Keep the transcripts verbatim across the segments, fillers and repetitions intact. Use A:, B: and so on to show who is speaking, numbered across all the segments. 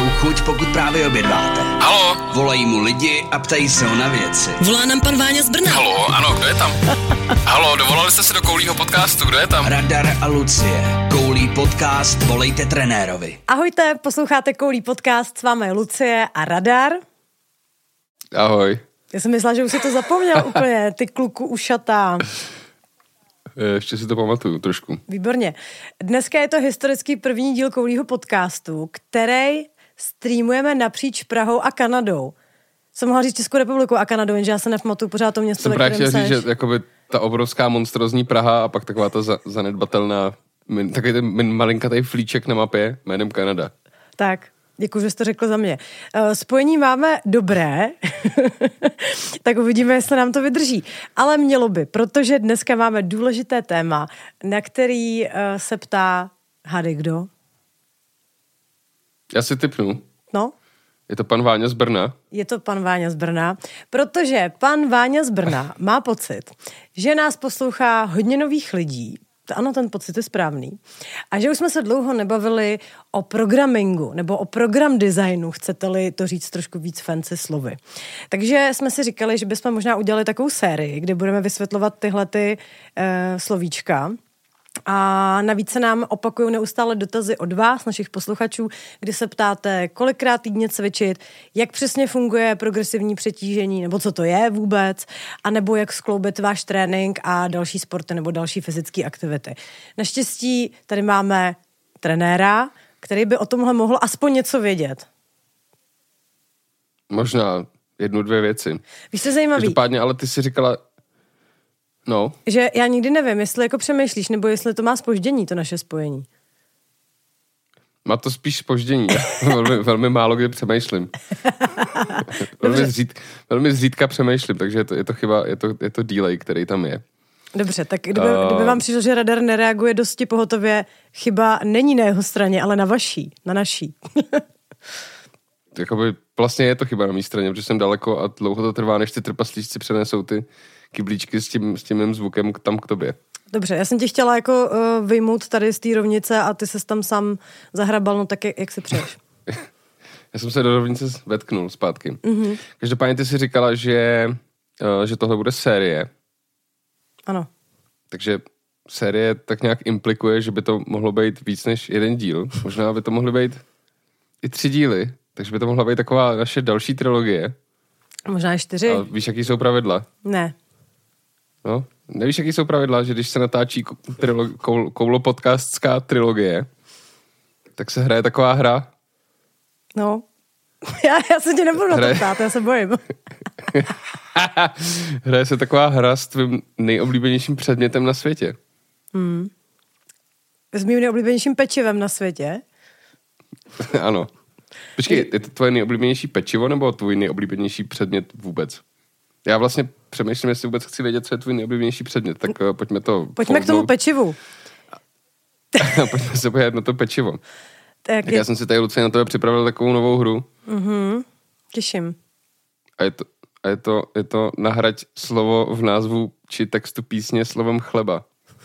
A: stejnou chuť, pokud právě obědváte.
B: Haló?
A: Volají mu lidi a ptají se ho na věci.
C: Volá nám pan Váňa z Brna.
B: Haló, ano, kdo je tam? Haló, dovolali jste se do Koulího podcastu, kdo je tam?
A: Radar a Lucie. Koulí podcast, volejte trenérovi.
D: Ahojte, posloucháte Koulí podcast, s vámi je Lucie a Radar.
B: Ahoj.
D: Já jsem myslela, že už si to zapomněl úplně, ty kluku ušatá.
B: Ještě si to pamatuju trošku.
D: Výborně. Dneska je to historický první díl Koulího podcastu, který streamujeme napříč Prahou a Kanadou. Jsem mohla říct Českou republiku a Kanadu, jenže já se nepamatuju pořád to město,
B: jsem
D: ve
B: právě
D: kterém
B: chtěl
D: seš.
B: říct, že jakoby ta obrovská monstrozní Praha a pak taková ta za, zanedbatelná, min, takový ten min, malinkatý flíček na mapě jménem Kanada.
D: Tak, děkuji, že jsi to řekl za mě. Spojení máme dobré, tak uvidíme, jestli nám to vydrží. Ale mělo by, protože dneska máme důležité téma, na který se ptá, hádej kdo?
B: Já si tipnu.
D: No?
B: Je to pan Váňa z Brna.
D: Je to pan Váňa z Brna, protože pan Váňa z Brna má pocit, že nás poslouchá hodně nových lidí. Ano, ten pocit je správný. A že už jsme se dlouho nebavili o programingu nebo o program designu, chcete-li to říct trošku víc fancy slovy. Takže jsme si říkali, že bychom možná udělali takovou sérii, kde budeme vysvětlovat tyhle ty uh, slovíčka. A navíc se nám opakují neustále dotazy od vás, našich posluchačů, kdy se ptáte, kolikrát týdně cvičit, jak přesně funguje progresivní přetížení, nebo co to je vůbec, anebo jak skloubit váš trénink a další sporty nebo další fyzické aktivity. Naštěstí tady máme trenéra, který by o tomhle mohl aspoň něco vědět.
B: Možná jednu, dvě věci.
D: Víš, co je zajímavý?
B: Každopádně, ale ty si říkala, no.
D: Že já nikdy nevím, jestli jako přemýšlíš, nebo jestli to má zpoždění, to naše spojení.
B: Má to spíš zpoždění. velmi, velmi málo kdy přemýšlím. velmi, zříd, velmi zřídka přemýšlím, takže je to, je to chyba, je to, je to delay, který tam je.
D: Dobře, tak kdyby,
B: uh,
D: kdyby vám přišlo, že radar nereaguje dosti pohotově, chyba není na jeho straně, ale na vaší, na naší.
B: Jakoby vlastně je to chyba na mé straně, protože jsem daleko a dlouho to trvá, než ty trpaslíčci přenesou ty kyblíčky s tím, s tím mým zvukem tam k tobě.
D: Dobře, já jsem tě chtěla jako uh, vyjmout tady z té rovnice a ty ses tam sám zahrabal, no tak jak, jak si přeješ.
B: Já jsem se do rovnice vetknul zpátky.
D: Mm-hmm. Každopádně
B: ty si říkala, že, uh, že tohle bude série.
D: Ano.
B: Takže série tak nějak implikuje, že by to mohlo být víc než jeden díl. Možná by to mohly být i tři díly. Takže by to mohla být taková naše další trilogie.
D: Možná i čtyři.
B: A víš, jaký jsou pravidla?
D: Ne.
B: No, nevíš, jaký jsou pravidla, že když se natáčí trilo- koul- koulopodcastská trilogie, tak se hraje taková hra.
D: No. Já, já se tě nebudu
B: hraje...
D: na to ptát, já se bojím.
B: Hraje se taková hra s tvým nejoblíbenějším předmětem na světě.
D: Hmm. S mým nejoblíbenějším pečivem na světě?
B: Ano. Počkej, je to tvoje nejoblíbenější pečivo nebo tvůj nejoblíbenější předmět vůbec? Já vlastně přemýšlím, jestli vůbec chci vědět, co je tvůj nejoblíbenější předmět, tak uh, pojďme to...
D: Pojďme k tomu pečivu.
B: Pojďme se podívat na to pečivo.
D: Tak,
B: tak
D: je...
B: já jsem si tady, Lucie, na tebe připravil takovou novou hru.
D: Mhm, těším.
B: A je to, a je to, je to nahrať slovo v názvu či textu písně slovem chleba.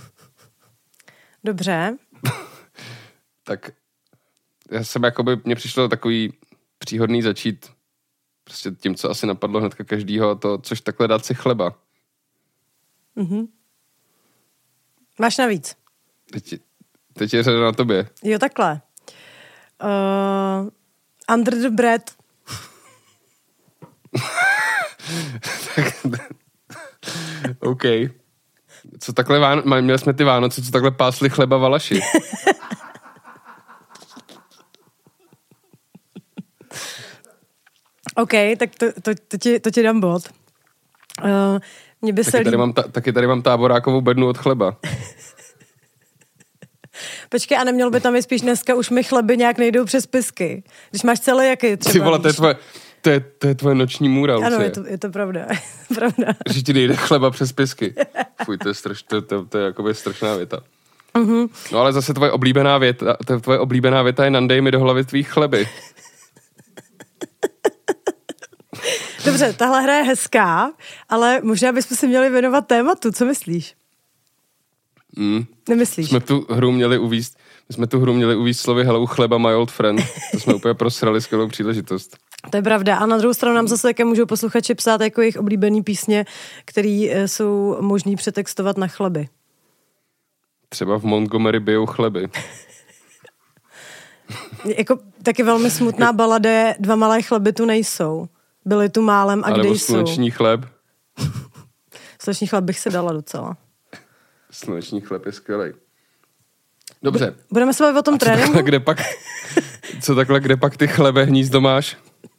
D: Dobře.
B: Tak já jsem jakoby, mně přišlo takový příhodný začít prostě tím, co asi napadlo hnedka každýho, to, což takhle dát si chleba.
D: Mhm. Máš navíc?
B: Teď, teď je řada na tobě.
D: Jo, takhle. Uh, under the bread.
B: OK. Co takhle Váno... Měli jsme ty Vánoce, co takhle pásli chleba Valaši.
D: OK, tak to, to, to, ti, to ti dám bod. Uh, mě by
B: taky,
D: se líb...
B: tady mám ta, taky tady mám táborákovou bednu od chleba.
D: Počkej, a nemělo by tam i spíš dneska už mi chleby nějak nejdou přes pisky. Když máš celé jaký třeba.
B: Ty vole, to je tvoje, to je, to je tvoje noční můra, Lucie.
D: Ano, je to, je to pravda. pravda.
B: Že ti nejde chleba přes pisky. Fuj, to je, straš, to, to, to je jakoby strašná věta.
D: Uh-huh.
B: No ale zase tvoje oblíbená věta, tvoje oblíbená věta je nandej mi do hlavy tvých chleby.
D: Dobře, tahle hra je hezká, ale možná bychom si měli věnovat tématu, co myslíš?
B: Mm.
D: Nemyslíš?
B: Jsme tu hru měli uvízt My jsme tu hru měli uvíct slovy Hello chleba, my old friend. To jsme úplně prosrali skvělou příležitost.
D: To je pravda. A na druhou stranu nám zase také můžou posluchači psát jako jejich oblíbený písně, které jsou možný přetextovat na chleby.
B: Třeba v Montgomery bijou chleby.
D: Jako taky velmi smutná balada je Dva malé chleby tu nejsou. Byly tu málem a, a kde jsou.
B: Sluneční chléb.
D: Sluneční chléb bych se dala docela.
B: Sluneční chléb je skvělej. Dobře.
D: Budeme se bavit o tom tréninku?
B: Takhle, kde pak, co takhle, kde pak ty chlebe hnízdo máš?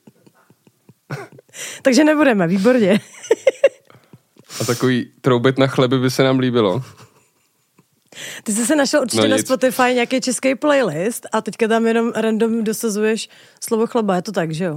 D: Takže nebudeme, výborně.
B: A takový troubit na chleby by se nám líbilo.
D: Ty jsi se našel určitě no na Spotify nějaký český playlist a teďka tam jenom random dosazuješ slovo chleba, je to tak, že jo?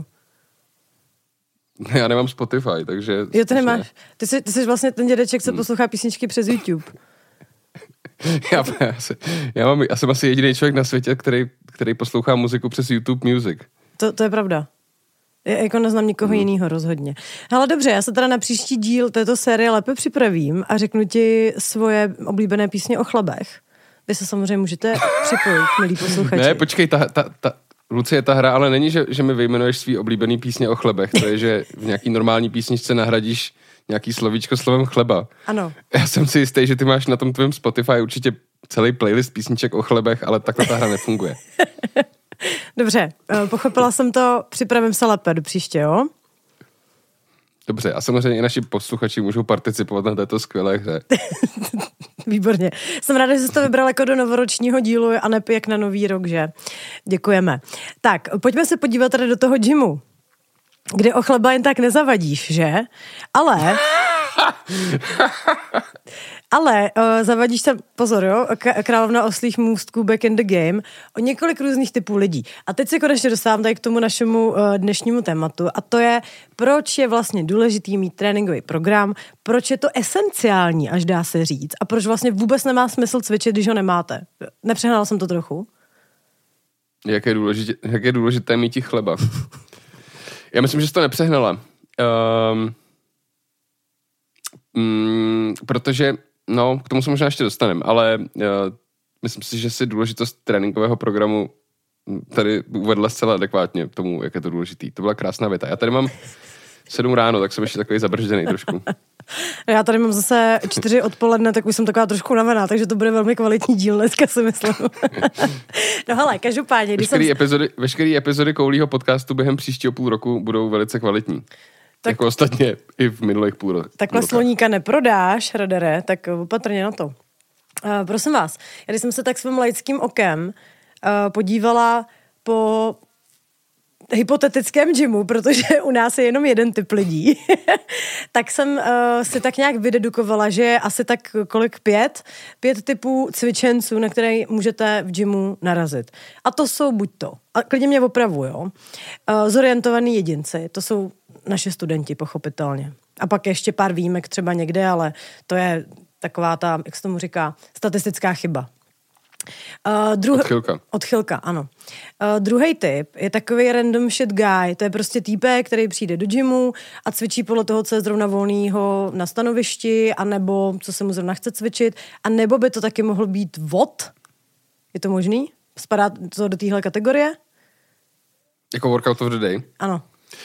B: Já nemám Spotify, takže...
D: Jo, ty nemáš. Ty jsi, ty jsi vlastně ten dědeček, co poslouchá písničky přes YouTube.
B: já, já, se, já, mám, já jsem asi jediný člověk na světě, který, který poslouchá muziku přes YouTube Music.
D: To, to je pravda. Já jako neznám nikoho hmm. jiného rozhodně. Ale dobře, já se teda na příští díl této série lépe připravím a řeknu ti svoje oblíbené písně o chlebech. Vy se samozřejmě můžete připojit, milí posluchači.
B: Ne, počkej, ta, ta, ta, Lucie, ta hra ale není, že, že mi vyjmenuješ svý oblíbený písně o chlebech. To je, že v nějaký normální písničce nahradíš nějaký slovíčko slovem chleba.
D: Ano.
B: Já jsem si jistý, že ty máš na tom tvém Spotify určitě celý playlist písniček o chlebech, ale takhle ta hra nefunguje.
D: Dobře, pochopila jsem to, připravím se lépe do příště, jo?
B: Dobře, a samozřejmě i naši posluchači můžou participovat na této skvělé hře.
D: Výborně. Jsem ráda, že jsi to vybral jako do novoročního dílu a ne jak na nový rok, že? Děkujeme. Tak, pojďme se podívat tady do toho gymu, kde o chleba jen tak nezavadíš, že? Ale... Ale uh, zavadíš tam, pozor jo, k- královna oslých můstků back in the game, o několik různých typů lidí. A teď se konečně dostávám tady k tomu našemu uh, dnešnímu tématu a to je, proč je vlastně důležitý mít tréninkový program, proč je to esenciální, až dá se říct, a proč vlastně vůbec nemá smysl cvičit, když ho nemáte. Nepřehnala jsem to trochu?
B: Jak je důležité, jak je důležité mít chleba. Já myslím, že jsi to nepřehnala. Um, mm, protože No, k tomu se možná ještě dostaneme, ale uh, myslím si, že si důležitost tréninkového programu tady uvedla zcela adekvátně tomu, jak je to důležitý. To byla krásná věta. Já tady mám sedm ráno, tak jsem ještě takový zabržděný trošku.
D: Já tady mám zase čtyři odpoledne, tak už jsem taková trošku navená, takže to bude velmi kvalitní díl dneska, si myslím. No hele, každopádně. Když
B: veškerý,
D: jsem...
B: epizody, veškerý epizody Koulího podcastu během příštího půl roku budou velice kvalitní. Tak, jako ostatně i v minulých půl roku.
D: Takhle sloníka neprodáš, Radere, tak opatrně na to. Uh, prosím vás, já když jsem se tak svým laickým okem uh, podívala po hypotetickém gymu, protože u nás je jenom jeden typ lidí, tak jsem uh, si tak nějak vydedukovala, že je asi tak kolik pět, pět typů cvičenců, na které můžete v gymu narazit. A to jsou buď to, a klidně mě opravuju, jo, uh, zorientovaný jedinci, to jsou naši studenti, pochopitelně. A pak ještě pár výjimek třeba někde, ale to je taková ta, jak se tomu říká, statistická chyba. Uh, druh...
B: Odchylka.
D: Odchylka, ano. Uh, druhý typ je takový random shit guy. To je prostě týpek, který přijde do gymu a cvičí podle toho, co je zrovna volnýho na stanovišti, anebo co se mu zrovna chce cvičit, a nebo by to taky mohl být vod. Je to možný? Spadá to do téhle kategorie?
B: Jako workout of the day?
D: Ano.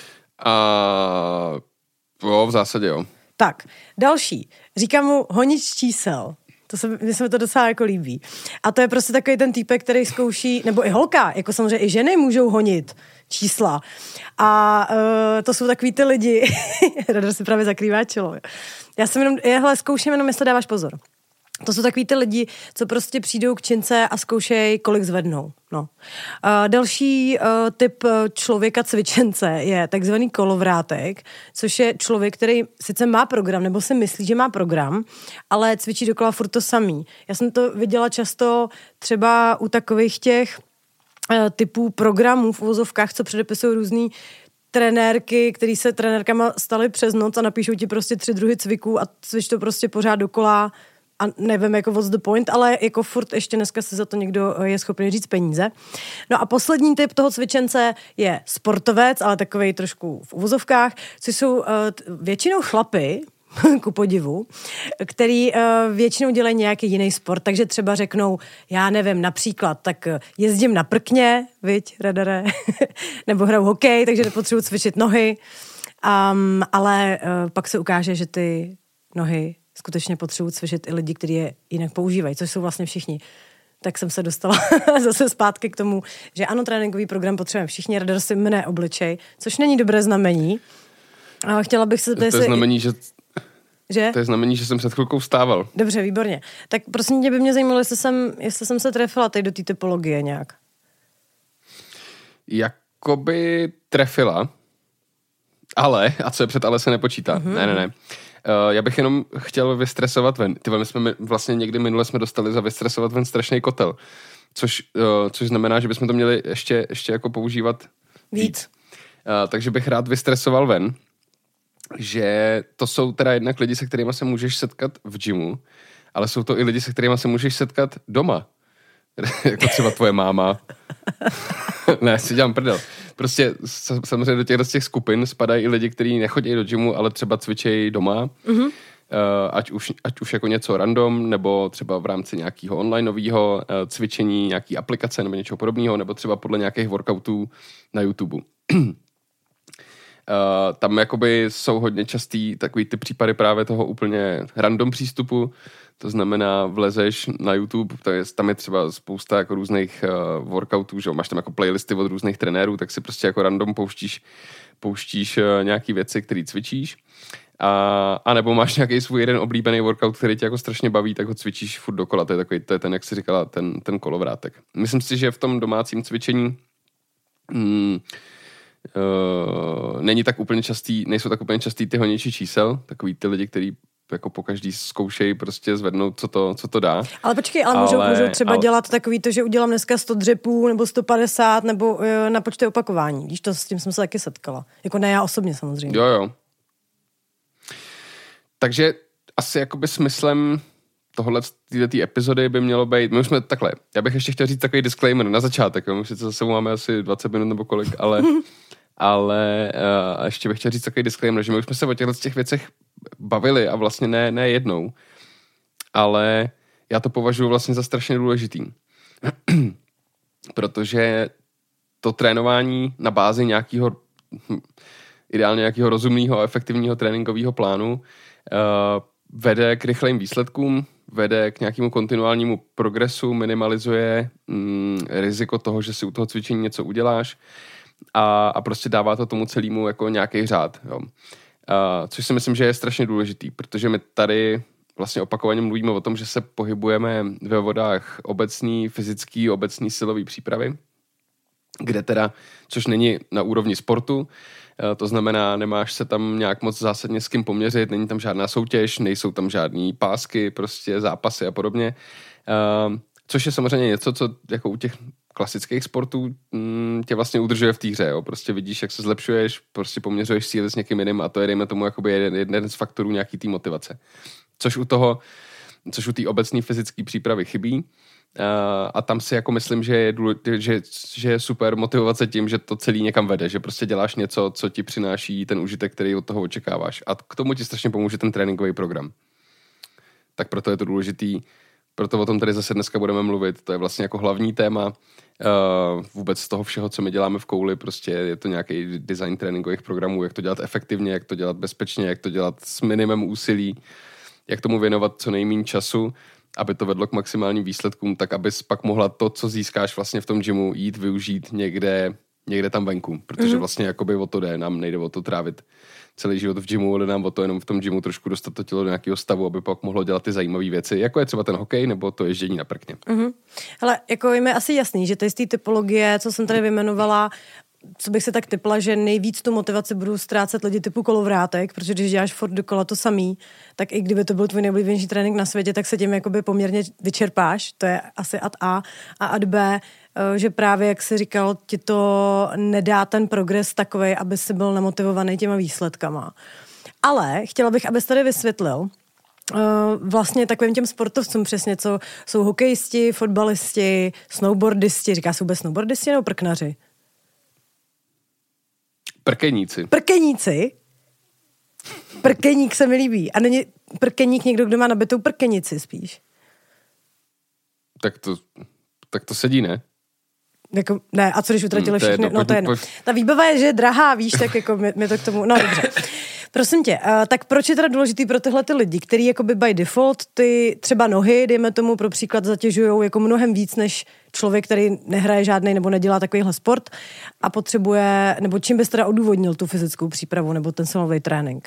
B: A jo, v zásadě jo.
D: Tak, další. Říkám mu honič čísel. To se, mně se mi to docela jako líbí. A to je prostě takový ten týpek, který zkouší, nebo i holka, jako samozřejmě i ženy můžou honit čísla. A uh, to jsou takový ty lidi, Radar si právě zakrývá čelo. Já jsem jenom, jehle, zkouším jenom, jestli dáváš pozor. To jsou takový ty lidi, co prostě přijdou k čince a zkoušejí, kolik zvednou. No. Uh, další uh, typ člověka cvičence je takzvaný kolovrátek, což je člověk, který sice má program, nebo si myslí, že má program, ale cvičí dokola furt to samý. Já jsem to viděla často třeba u takových těch uh, typů programů v uvozovkách, co předepisují různý trenérky, který se trenérkama staly přes noc a napíšou ti prostě tři druhy cviků a cvič to prostě pořád dokola. A nevím, jako what's the point, ale jako furt ještě dneska si za to někdo je schopný říct peníze. No a poslední typ toho cvičence je sportovec, ale takovej trošku v uvozovkách, což jsou uh, většinou chlapy, ku podivu, který uh, většinou dělají nějaký jiný sport, takže třeba řeknou, já nevím, například, tak jezdím na prkně, viď, radare, nebo hraju hokej, takže nepotřebuji cvičit nohy, um, ale uh, pak se ukáže, že ty nohy skutečně potřebují cvičit i lidi, kteří je jinak používají, což jsou vlastně všichni. Tak jsem se dostala zase zpátky k tomu, že ano, tréninkový program potřebujeme všichni, radar si mne obličej, což není dobré znamení. A chtěla bych se...
B: To je znamení, že...
D: Že?
B: To je znamení, že jsem před chvilkou vstával.
D: Dobře, výborně. Tak prosím tě, by mě zajímalo, jestli jsem, jestli jsem se trefila teď do té typologie nějak.
B: Jakoby trefila, ale, a co je před ale se nepočítá. Mm-hmm. Ne, ne, ne. Uh, já bych jenom chtěl vystresovat ven. Ty my jsme vlastně někdy minule jsme dostali za vystresovat ven strašný kotel. Což, uh, což znamená, že bychom to měli ještě, ještě jako používat víc. víc. Uh, takže bych rád vystresoval ven, že to jsou teda jednak lidi, se kterými se můžeš setkat v gymu, ale jsou to i lidi, se kterými se můžeš setkat doma. Jako třeba tvoje máma. Ne, si dělám prdel. Prostě samozřejmě do těch, do těch skupin spadají i lidi, kteří nechodí do gymu, ale třeba cvičejí doma. Mm-hmm. Uh, ať, už, ať už jako něco random, nebo třeba v rámci nějakého onlineového uh, cvičení, nějaký aplikace nebo něčeho podobného, nebo třeba podle nějakých workoutů na YouTube. Uh, tam jakoby jsou hodně častý takový ty případy právě toho úplně random přístupu, to znamená vlezeš na YouTube, to je, tam je třeba spousta jako různých uh, workoutů, že máš tam jako playlisty od různých trenérů, tak si prostě jako random pouštíš, pouštíš uh, nějaký věci, který cvičíš, a, a nebo máš nějaký svůj jeden oblíbený workout, který tě jako strašně baví, tak ho cvičíš furt dokola, to je takový, to je ten, jak jsi říkala, ten, ten kolovrátek. Myslím si, že v tom domácím cvičení hmm, Uh, není tak úplně častý, nejsou tak úplně častý ty honiči čísel, takový ty lidi, kteří jako po každý zkoušejí prostě zvednout, co to, co to dá.
D: Ale počkej, ale, ale můžou, můžou třeba ale... dělat takový to, že udělám dneska sto dřepů nebo sto padesát nebo uh, na počty opakování. Víš, to s tím jsem se taky setkala. Jako ne já osobně samozřejmě.
B: Jo, jo. Takže asi jakoby smyslem tohle, této epizody by mělo být, my už jsme takhle, já bych ještě chtěl říct takový disclaimer na začátek, my už sice za sebou máme asi dvacet minut nebo kolik, ale, ale uh, ještě bych chtěl říct takový disclaimer, že my už jsme se o těchto těch věcech bavili a vlastně ne, ne jednou, ale já to považuji vlastně za strašně důležitý, protože to trénování na bázi nějakého, ideálně nějakého rozumného a efektivního tréninkového plánu uh, vede k rychlým výsledkům, vede k nějakému kontinuálnímu progresu, minimalizuje mm, riziko toho, že si u toho cvičení něco uděláš a, a prostě dává to tomu celému jako nějaký řád. Jo. A, což si myslím, že je strašně důležitý, protože my tady vlastně opakovaně mluvíme o tom, že se pohybujeme ve vodách obecný, fyzický, obecný silový přípravy, kde teda, což není na úrovni sportu, to znamená, nemáš se tam nějak moc zásadně s kým poměřit, není tam žádná soutěž, nejsou tam žádný pásky, prostě zápasy a podobně. Což je samozřejmě něco, co jako u těch klasických sportů tě vlastně udržuje v té hře. Jo. Prostě vidíš, jak se zlepšuješ, prostě poměřuješ síly s někým jiným a to je, dejme tomu, jakoby jeden, jeden z faktorů nějaký té motivace. Což u toho, což u té obecné fyzické přípravy chybí. A, a tam si jako myslím, že je, že, že je super motivovat se tím, že to celý někam vede, že prostě děláš něco, co ti přináší ten užitek, který od toho očekáváš. A k tomu ti strašně pomůže ten tréninkový program. Tak proto je to důležitý, proto o tom tady zase dneska budeme mluvit. To je vlastně jako hlavní téma uh, vůbec z toho všeho, co my děláme v Kouli. Prostě je to nějaký design tréninkových programů, jak to dělat efektivně, jak to dělat bezpečně, jak to dělat s minimem úsilí, jak tomu věnovat co nejméně času, aby to vedlo k maximálním výsledkům, tak abys pak mohla to, co získáš vlastně v tom gymu, jít využít někde, někde tam venku. Protože vlastně jakoby o to jde, nám nejde o to trávit celý život v gymu, ale nám o to jenom v tom gymu trošku dostat to tělo do nějakého stavu, aby pak mohlo dělat ty zajímavé věci, jako je třeba ten hokej nebo to ježdění na prkně. Mm-hmm.
D: Hele, jako je mi asi jasný, že z té typologie, co jsem tady vyjmenovala, co bych se tak typla, že nejvíc tu motivaci budou ztrácet lidi typu kolovrátek, protože když děláš furt dokola to samý, tak i kdyby to byl tvůj nejoblíbenější trénink na světě, tak se tím jakoby poměrně vyčerpáš, to je asi ad A. A ad B, že právě, jak jsi říkal, ti to nedá ten progres takovej, aby si byl namotivovaný těma výsledkama. Ale chtěla bych, abys tady vysvětlil, vlastně takovým těm sportovcům přesně, co jsou hokejisti, fotbalisti, snowboardisti, říká se vůbec snowboardisti nebo prknaři?
B: Prkeníci.
D: Prkeníci? Prkeník se mi líbí. A není prkeník někdo, kdo má nabitou prkenici spíš?
B: Tak to, tak to sedí, ne?
D: Jako, ne, a co když utratili
B: Hmm, to je
D: všechny?
B: jedno,
D: No to je
B: pojď,
D: jedno.
B: pojď.
D: Ta výbava je, že je drahá, víš, tak jako mi, mi to k tomu... No dobře. Prosím tě, uh, tak proč je teda důležitý pro tyhle ty lidi, který jakoby by default ty třeba nohy, dejme tomu pro příklad, zatěžujou jako mnohem víc než člověk, který nehraje žádnej nebo nedělá takovýhle sport a potřebuje, nebo čím bys teda odůvodnil tu fyzickou přípravu nebo ten silový trénink?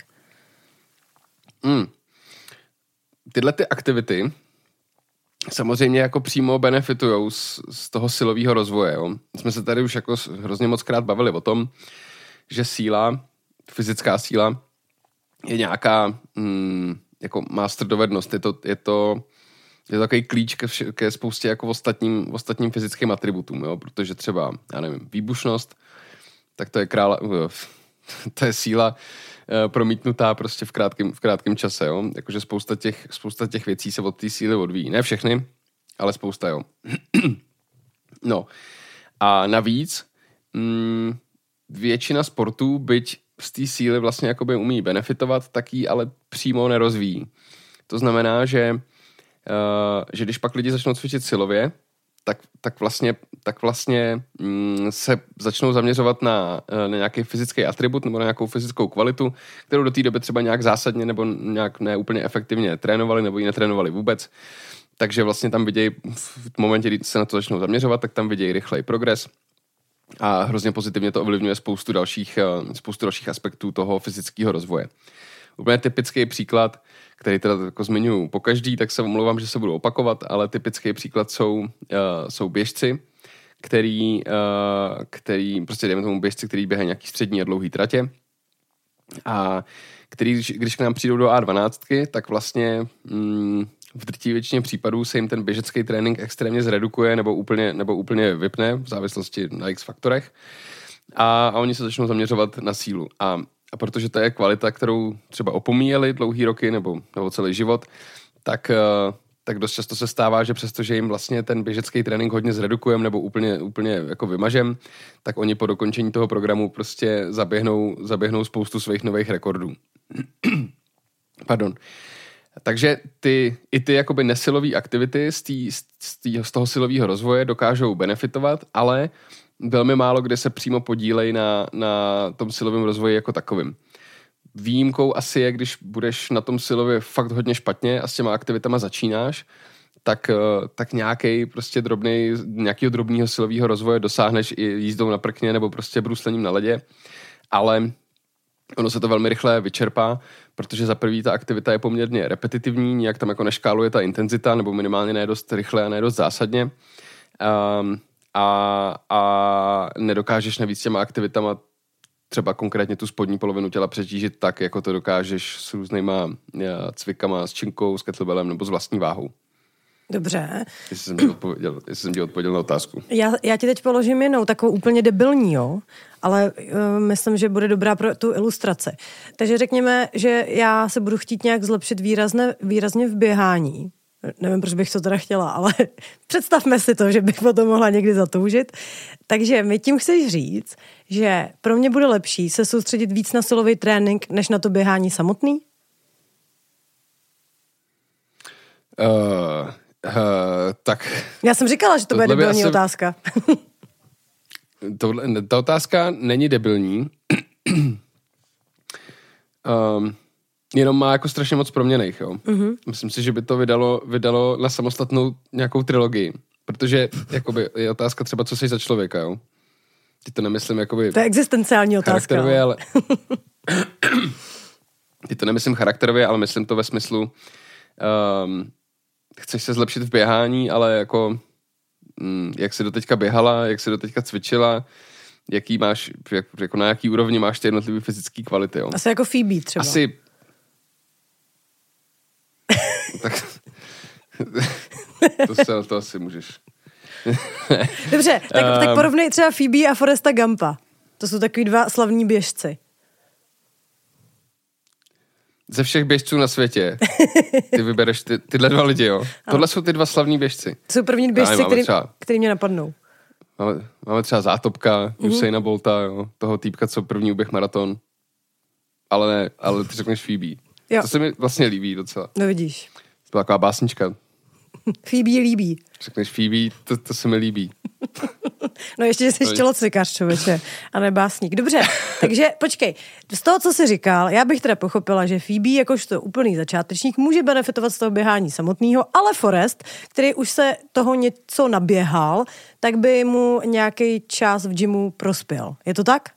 B: Hmm. Tyhle ty aktivity samozřejmě jako přímo benefitujou z, z toho silového rozvoje. Jo. Jsme se tady už jako hrozně moc krát bavili o tom, že síla, fyzická síla je nějaká mm, jako master dovednost. Je to, je to, je to takový klíč ke, vše, ke spoustě jako ostatním, ostatním fyzickým atributům, jo. Protože třeba, já nevím, výbušnost, tak to je krála, to je síla promítnutá prostě v krátkém, v krátkém čase, jo. Jakože spousta těch, spousta těch věcí se od té síly odvíjí. Ne všechny, ale spousta, jo. No. A navíc mm, většina sportů, byť z té síly vlastně jakoby umí benefitovat, tak ji ale přímo nerozvíjí. To znamená, že, uh, že když pak lidi začnou cvičit silově, tak, tak vlastně, tak vlastně mm, se začnou zaměřovat na, na nějaký fyzický atribut nebo na nějakou fyzickou kvalitu, kterou do té doby třeba nějak zásadně nebo nějak neúplně efektivně trénovali nebo ji netrénovali vůbec. Takže vlastně tam vidějí, v momentě, kdy se na to začnou zaměřovat, tak tam vidějí rychlej progres a hrozně pozitivně to ovlivňuje spoustu dalších, spoustu dalších aspektů toho fyzického rozvoje. Úplně typický příklad, který teda jako zmiňuji po každý, tak se omlouvám, že se budu opakovat, ale typický příklad jsou, uh, jsou běžci, který, uh, který, prostě dejme tomu běžci, který běhají nějaký střední a dlouhý tratě a který, když, když k nám přijdou do á dvanáct, tak vlastně mm, v drtí většině případů se jim ten běžecký trénink extrémně zredukuje nebo úplně, nebo úplně vypne v závislosti na x faktorech a, a oni se začnou zaměřovat na sílu. A A protože to je kvalita, kterou třeba opomíjeli dlouhý roky nebo, nebo celý život, tak, tak dost často se stává, že přestože jim vlastně ten běžecký trénink hodně zredukujeme nebo úplně, úplně jako vymažem, tak oni po dokončení toho programu prostě zaběhnou, zaběhnou spoustu svých nových rekordů. Pardon. Takže ty, i ty jakoby nesilové aktivity z, tý, z, tý, z toho silového rozvoje dokážou benefitovat, ale velmi málo kde se přímo podílejí na, na tom silovém rozvoji jako takovým. Výjimkou asi je, když budeš na tom silově fakt hodně špatně a s těma aktivitama začínáš, tak, tak nějaký prostě drobnej, nějakého drobného silového rozvoje dosáhneš i jízdou na prkně nebo prostě bruslením na ledě, ale ono se to velmi rychle vyčerpá, protože za prvý ta aktivita je poměrně repetitivní, nějak tam jako neškáluje ta intenzita, nebo minimálně ne dost rychle a ne dost zásadně. Um, A, a nedokážeš navíc těma aktivitama třeba konkrétně tu spodní polovinu těla přetížit tak, jako to dokážeš s různýma cvikama, s činkou, s kettlebellem nebo s vlastní váhou.
D: Dobře.
B: Jestli jsem ti odpověděl, jestli jsem ti odpověděl na otázku.
D: Já, já ti teď položím jinou, takovou úplně debilní, jo? Ale uh, myslím, že bude dobrá pro tu ilustraci. Takže řekněme, že já se budu chtít nějak zlepšit výrazně, výrazně v běhání. Nevím, proč bych to teda chtěla, ale představme si to, že bych potom mohla někdy zatoužit. Takže mi tím chceš říct, že pro mě bude lepší se soustředit víc na silový trénink, než na to běhání samotný?
B: Uh, uh, tak...
D: Já jsem říkala, že to bude debilní asi... otázka.
B: Tohle, ta otázka není debilní. um, Jenom má jako strašně moc proměnejch, jo. Mm-hmm. Myslím si, že by to vydalo, vydalo na samostatnou nějakou trilogii. Protože jakoby, je otázka třeba, co jsi za člověka, jo. Ty to nemyslím jakoby...
D: To je existenciální otázka.
B: Charakterově, ale... Ty to nemyslím charakterově, ale myslím to ve smyslu... Um, chceš se zlepšit v běhání, ale jako... Mm, jak jsi doteďka běhala, jak jsi doteďka cvičila, jaký máš, jak, jako na jaký úrovni máš ty jednotlivé fyzické kvality, jo.
D: Asi jako Phoebe třeba.
B: Asi... tak... to, se, to asi můžeš.
D: Dobře, tak,
B: um,
D: tak porovnej třeba Phoebe a Foresta Gumpa. To jsou takový dva slavní běžci.
B: Ze všech běžců na světě ty vybereš ty, tyhle dva lidi, jo? Tohle jsou ty dva slavní běžci.
D: To jsou první běžci, který, třeba, který mě napadnou.
B: Máme, máme třeba Zátopka, mm-hmm. Usaina Bolta, jo? Toho týpka, co první uběh maraton. ale ne, ale ty řekneš Phoebe.
D: Jo.
B: To se mi vlastně líbí docela.
D: No vidíš.
B: To byla taková básnička.
D: Phoebe líbí.
B: Řekneš Phoebe, to, to se mi líbí.
D: No ještě, že jsi
B: No,
D: tělocvikář, člověče, a ne básník. Dobře, takže počkej, z toho, co jsi říkal, já bych teda pochopila, že Phoebe, jakožto úplný začátečník, může benefitovat z toho běhání samotného, ale Forrest, který už se toho něco naběhal, tak by mu nějaký čas v gymu prospěl. Je to tak?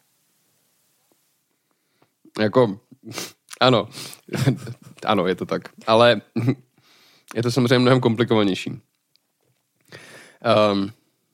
B: Jako, ano. Ano, je to tak. Ale je to samozřejmě mnohem komplikovanější. Um,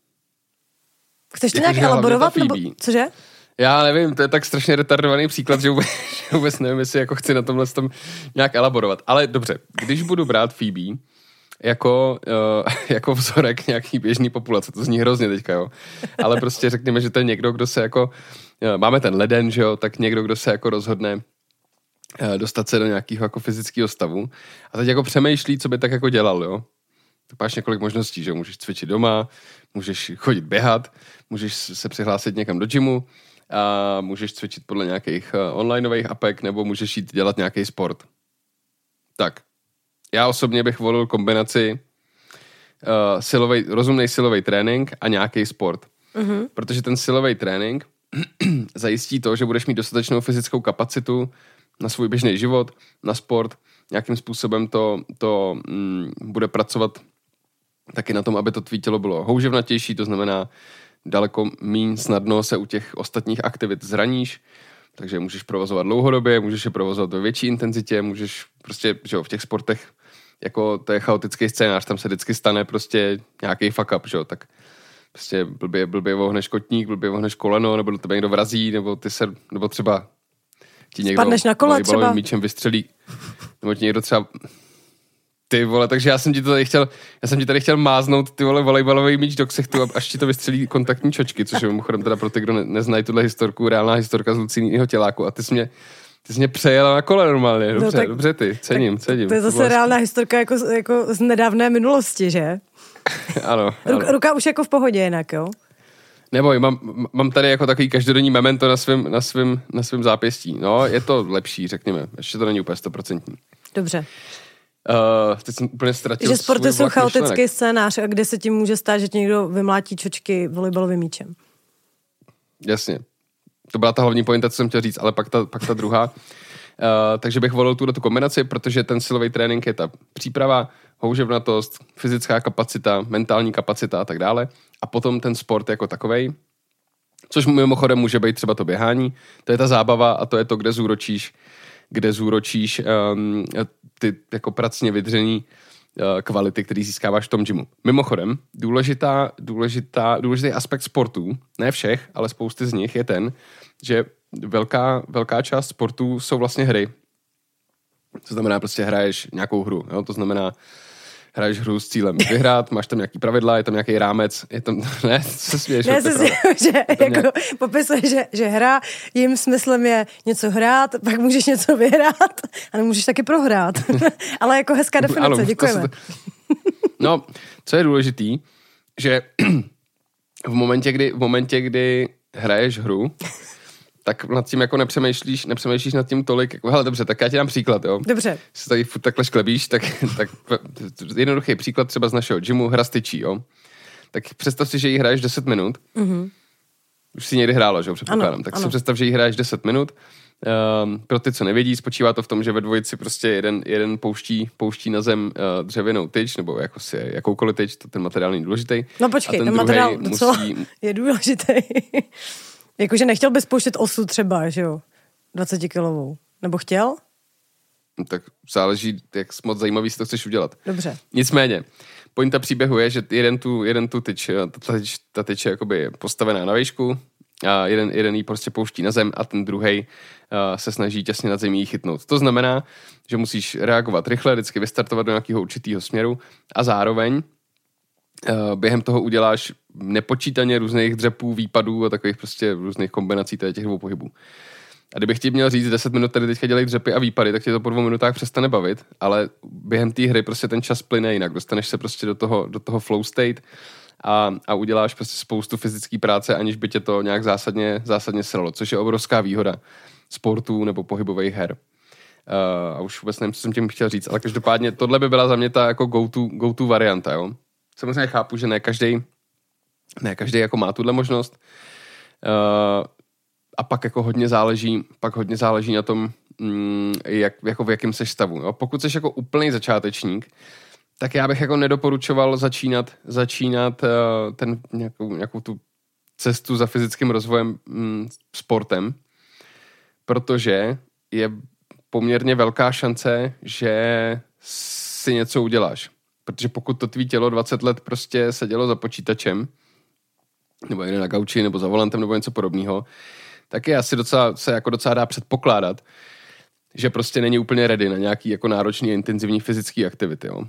D: Chceš to
B: Jak
D: nějak
B: už hlavně
D: elaborovat?
B: ta
D: Nebo,
B: Phoebe.
D: cože?
B: Já nevím, to je tak strašně retardovaný příklad, že vůbec, že vůbec nevím, jestli jako chci na tomhle tom nějak elaborovat. Ale dobře, když budu brát Phoebe jako, uh, jako vzorek nějaký běžný populace, to zní hrozně teďka, jo. Ale prostě řekněme, že to je někdo, kdo se jako, uh, máme ten leden, že jo, tak někdo, kdo se jako rozhodne uh, dostat se do nějakého jako fyzického stavu a teď jako přemýšlí, co by tak jako dělal, jo. Tak máš několik možností, že jo, můžeš cvičit doma, můžeš chodit běhat, můžeš se přihlásit někam do gymu, a můžeš cvičit podle nějakých uh, onlineových apek, nebo můžeš jít dělat nějaký sport. Tak. Já osobně bych volil kombinaci uh, silovej, rozumnej silový trénink a nějaký sport. Mm-hmm. Protože ten silový trénink zajistí to, že budeš mít dostatečnou fyzickou kapacitu na svůj běžný život, na sport. Nějakým způsobem to, to mm, bude pracovat taky na tom, aby to tvý tělo bylo houževnatější, to znamená daleko méně snadno se u těch ostatních aktivit zraníš, takže můžeš provozovat dlouhodobě, můžeš je provozovat ve větší intenzitě, můžeš prostě, že jo, v těch sportech, jako to je chaotický scénář, tam se vždycky stane prostě nějaký fuck up, že jo, tak prostě blbě, blbě vohneš kotník, blbě vohneš koleno, nebo do tebe někdo vrazí, nebo ty se, nebo třeba ti někdo
D: spadneš na kole třeba
B: míčem vystřelí, nebo ti někdo třeba ty vole, takže já jsem ti to tady chtěl, já jsem ti tady chtěl máznout ty vole volejbalový míč do ksichtu, až ti to vystřelí kontaktní čočky, což je mimochodem teda pro ty, kdo ne, neznají tuhle historku, reálná historka z Lucínního těláku a ty jsi mě, ty jsi mě přejela na kole normálně, dobře, no, tak, dobře ty, cením, cením.
D: To je zase reálná historka jako, jako z nedávné minulosti, že?
B: Ano,
D: ano.
B: Ruka,
D: ruka už jako v pohodě jinak, jo?
B: Neboj, mám, mám tady jako takový každodenní memento na svém na svým, na svým zápěstí. No, je to lepší, řekněme, ještě to není úplně stoprocentní.
D: Dobře.
B: Uh, teď jsem úplně ztratil
D: že sporty jsou chaotický
B: myšlenek.
D: scénář, a kde se ti může stát, že ti někdo vymlátí čočky volejbalovým míčem.
B: Jasně. To byla ta hlavní pointa, co jsem chtěl říct, ale pak ta, pak ta druhá. Uh, takže bych volil tuhle tu kombinaci, protože ten silový trénink je ta příprava, houževnatost, fyzická kapacita, mentální kapacita a tak dále. A potom ten sport jako takovej, což mimochodem může být třeba to běhání. To je ta zábava a to je to, kde zúročíš kde zúročíš um, ty jako pracně vydřený uh, kvality, který získáváš v tom gymu. Mimochodem, důležitá, důležitá, důležitý aspekt sportů, ne všech, ale spousty z nich je ten, že velká, velká část sportů jsou vlastně hry. To znamená, prostě hraješ nějakou hru. Jo? To znamená, hraješ hru s cílem vyhrát, máš tam nějaký pravidla, je tam nějaký rámec, je tam, ne, co se směješ?
D: Ne, se směju, že jako nějak... popisuje, že, že hra, jím smyslem je něco hrát, pak můžeš něco vyhrát, a nemůžeš taky prohrát. Ale jako hezká definice, ano, děkujeme. To...
B: No, co je důležitý, že v momentě, kdy, v momentě, kdy hraješ hru, tak nad tím jako nepřemýšlíš, nepřemýšlíš nad tím tolik. Jako, hele, dobře, tak já ti dám příklad, jo.
D: Dobře.
B: Když se tady furt takhle šklebíš, tak, tak jednoduchý příklad třeba z našeho gymu, hra styčí, jo. Tak představ si, že jí hraješ deset minut. Mm-hmm. Už si někdy hrála, že jo, předpokládám. Ano, tak ano. Si představ, že jí hraješ deset minut. Um, pro ty, co nevědí, spočívá to v tom, že ve dvojici prostě jeden, jeden pouští, pouští na zem uh, dřevěnou tyč, nebo jako si jakoukoliv tyč, to ten materiál není důležitý.
D: No počkej, ten, ten materiál docela musí... je důležitý. Jakože nechtěl bys pouštět osu třeba, že jo, dvacetikilovou. Nebo chtěl?
B: No, tak záleží, jak moc zajímavý si to chceš udělat.
D: Dobře.
B: Nicméně, pointa příběhu je, že jeden tu, jeden tu tyč, ta tyč, ta tyč je jakoby postavená na výšku, a jeden, jeden jí prostě pouští na zem a ten druhej uh, se snaží těsně nad zemí chytnout. To znamená, že musíš reagovat rychle, vždycky vystartovat do nějakého určitého směru a zároveň uh, během toho uděláš nepočítaně různých dřepů, výpadů a takových prostě různých kombinací těch dvou pohybů. A kdybych ti měl říct deset minut, tady teďka dělají dřepy a výpady, tak tě to po dvou minutách přestane bavit, ale během té hry prostě ten čas plyne jinak. Dostaneš se prostě do toho, do toho flow state a, a uděláš prostě spoustu fyzické práce, aniž by tě to nějak zásadně, zásadně sralo, což je obrovská výhoda sportů nebo pohybových her. Uh, a už vůbec nevím, co jsem tím chtěl říct, ale každopádně tohle by byla za mě ta jako go-to, go-to varianta, jo. Samozřejmě chápu, že ne každý ne každý jako má tuhle možnost uh, a pak jako hodně záleží, pak hodně záleží na tom, mm, jak, jako v jakém seš stavu, jo. Pokud seš jako úplný začátečník, tak já bych jako nedoporučoval začínat, začínat uh, ten nějakou, nějakou tu cestu za fyzickým rozvojem mm, sportem, protože je poměrně velká šance, že si něco uděláš. Protože pokud to tvý tělo dvacet let prostě sedělo za počítačem, nebo někde na gauči, nebo za volantem, nebo něco podobného, tak je asi docela, se jako docela dá předpokládat, že prostě není úplně ready na nějaký jako náročný intenzivní fyzický aktivity. Jo.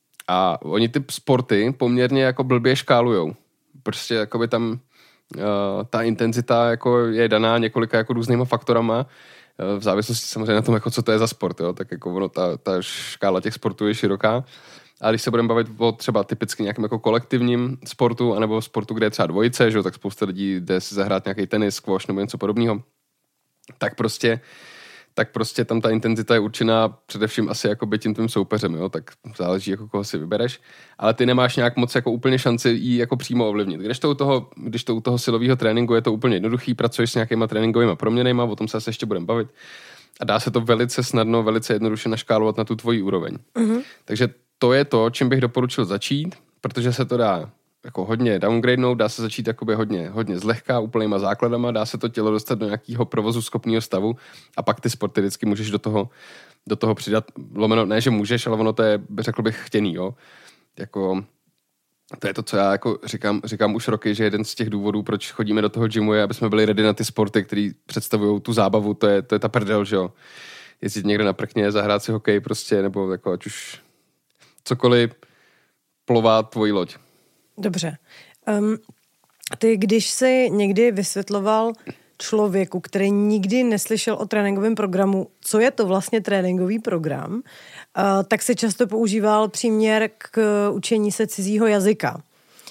B: A oni ty sporty poměrně jako blbě škálujou. Prostě jakoby tam uh, ta intenzita jako je daná několika jako různýma faktorama, v závislosti samozřejmě na tom, jako co to je za sport, jo? Tak jako ono, ta, ta škála těch sportů je široká. A když se budeme bavit o třeba typicky nějakém jako kolektivním sportu, anebo sportu, kde je třeba dvojice, že? Tak spousta lidí jde si zahrát nějaký tenis, squash nebo něco podobného, tak prostě, tak prostě tam ta intenzita je určená především asi jako by tím tvým soupeřem, jo? Tak záleží, jako koho si vybereš. Ale ty nemáš nějak moc jako úplně šanci jí jako přímo ovlivnit. Když to u toho, když to u toho silového tréninku je to úplně jednoduchý, pracuješ s nějakýma tréninkovými proměnejma, o tom se asi ještě budeme bavit. A dá se to velice snadno, velice jednoduše naškálovat na tu tvoji úroveň. Mm-hmm. Takže to je to, čím bych doporučil začít, protože se to dá jako hodně downgradenout, dá se začít jakoby hodně, hodně zlehka, úplnýma základama, dá se to tělo dostat do nějakého provozu schopného stavu a pak ty sporty vždycky můžeš do toho, do toho přidat, lomeno, ne, že můžeš, ale ono to je, řekl bych, chtěný, jo. Jako, to je to, co já jako říkám, říkám už roky, že jeden z těch důvodů, proč chodíme do toho gymu, je, aby jsme byli ready na ty sporty, které představují tu zábavu, to je, to je ta prdel, že jo. Jezdit někde na prkně, zahrát si hokej prostě, nebo jako ať už cokoliv plová tvoji loď.
D: Dobře. Um, ty, když jsi někdy vysvětloval člověku, který nikdy neslyšel o tréninkovém programu, co je to vlastně tréninkový program, uh, tak si často používal příměr k učení se cizího jazyka.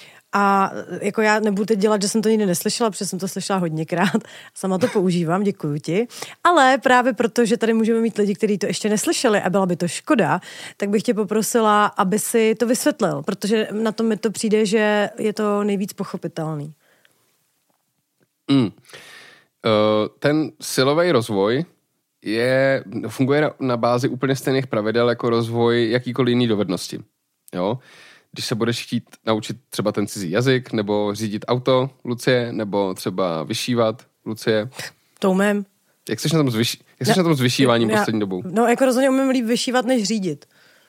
D: A jako já nebudu teď dělat, že jsem to nikdy neslyšela, protože jsem to slyšela hodněkrát. Sama to používám, děkuju ti. Ale právě proto, že tady můžeme mít lidi, kteří to ještě neslyšeli a byla by to škoda, tak bych tě poprosila, aby si to vysvětlil, protože na tom mi to přijde, že je to nejvíc pochopitelný.
B: Mm. Uh, ten silový rozvoj je, funguje na, na bázi úplně stejných pravidel jako rozvoj jakýkoliv jiný dovednosti. Jo? Když se budeš chtít naučit třeba ten cizí jazyk, nebo řídit auto, Lucie, nebo třeba vyšívat, Lucie.
D: To umím.
B: Jak jsi na tom s, vyši- jak jsi ne, na tom s vyšíváním já, poslední dobou?
D: No, jako rozhodně umím líp vyšívat, než řídit.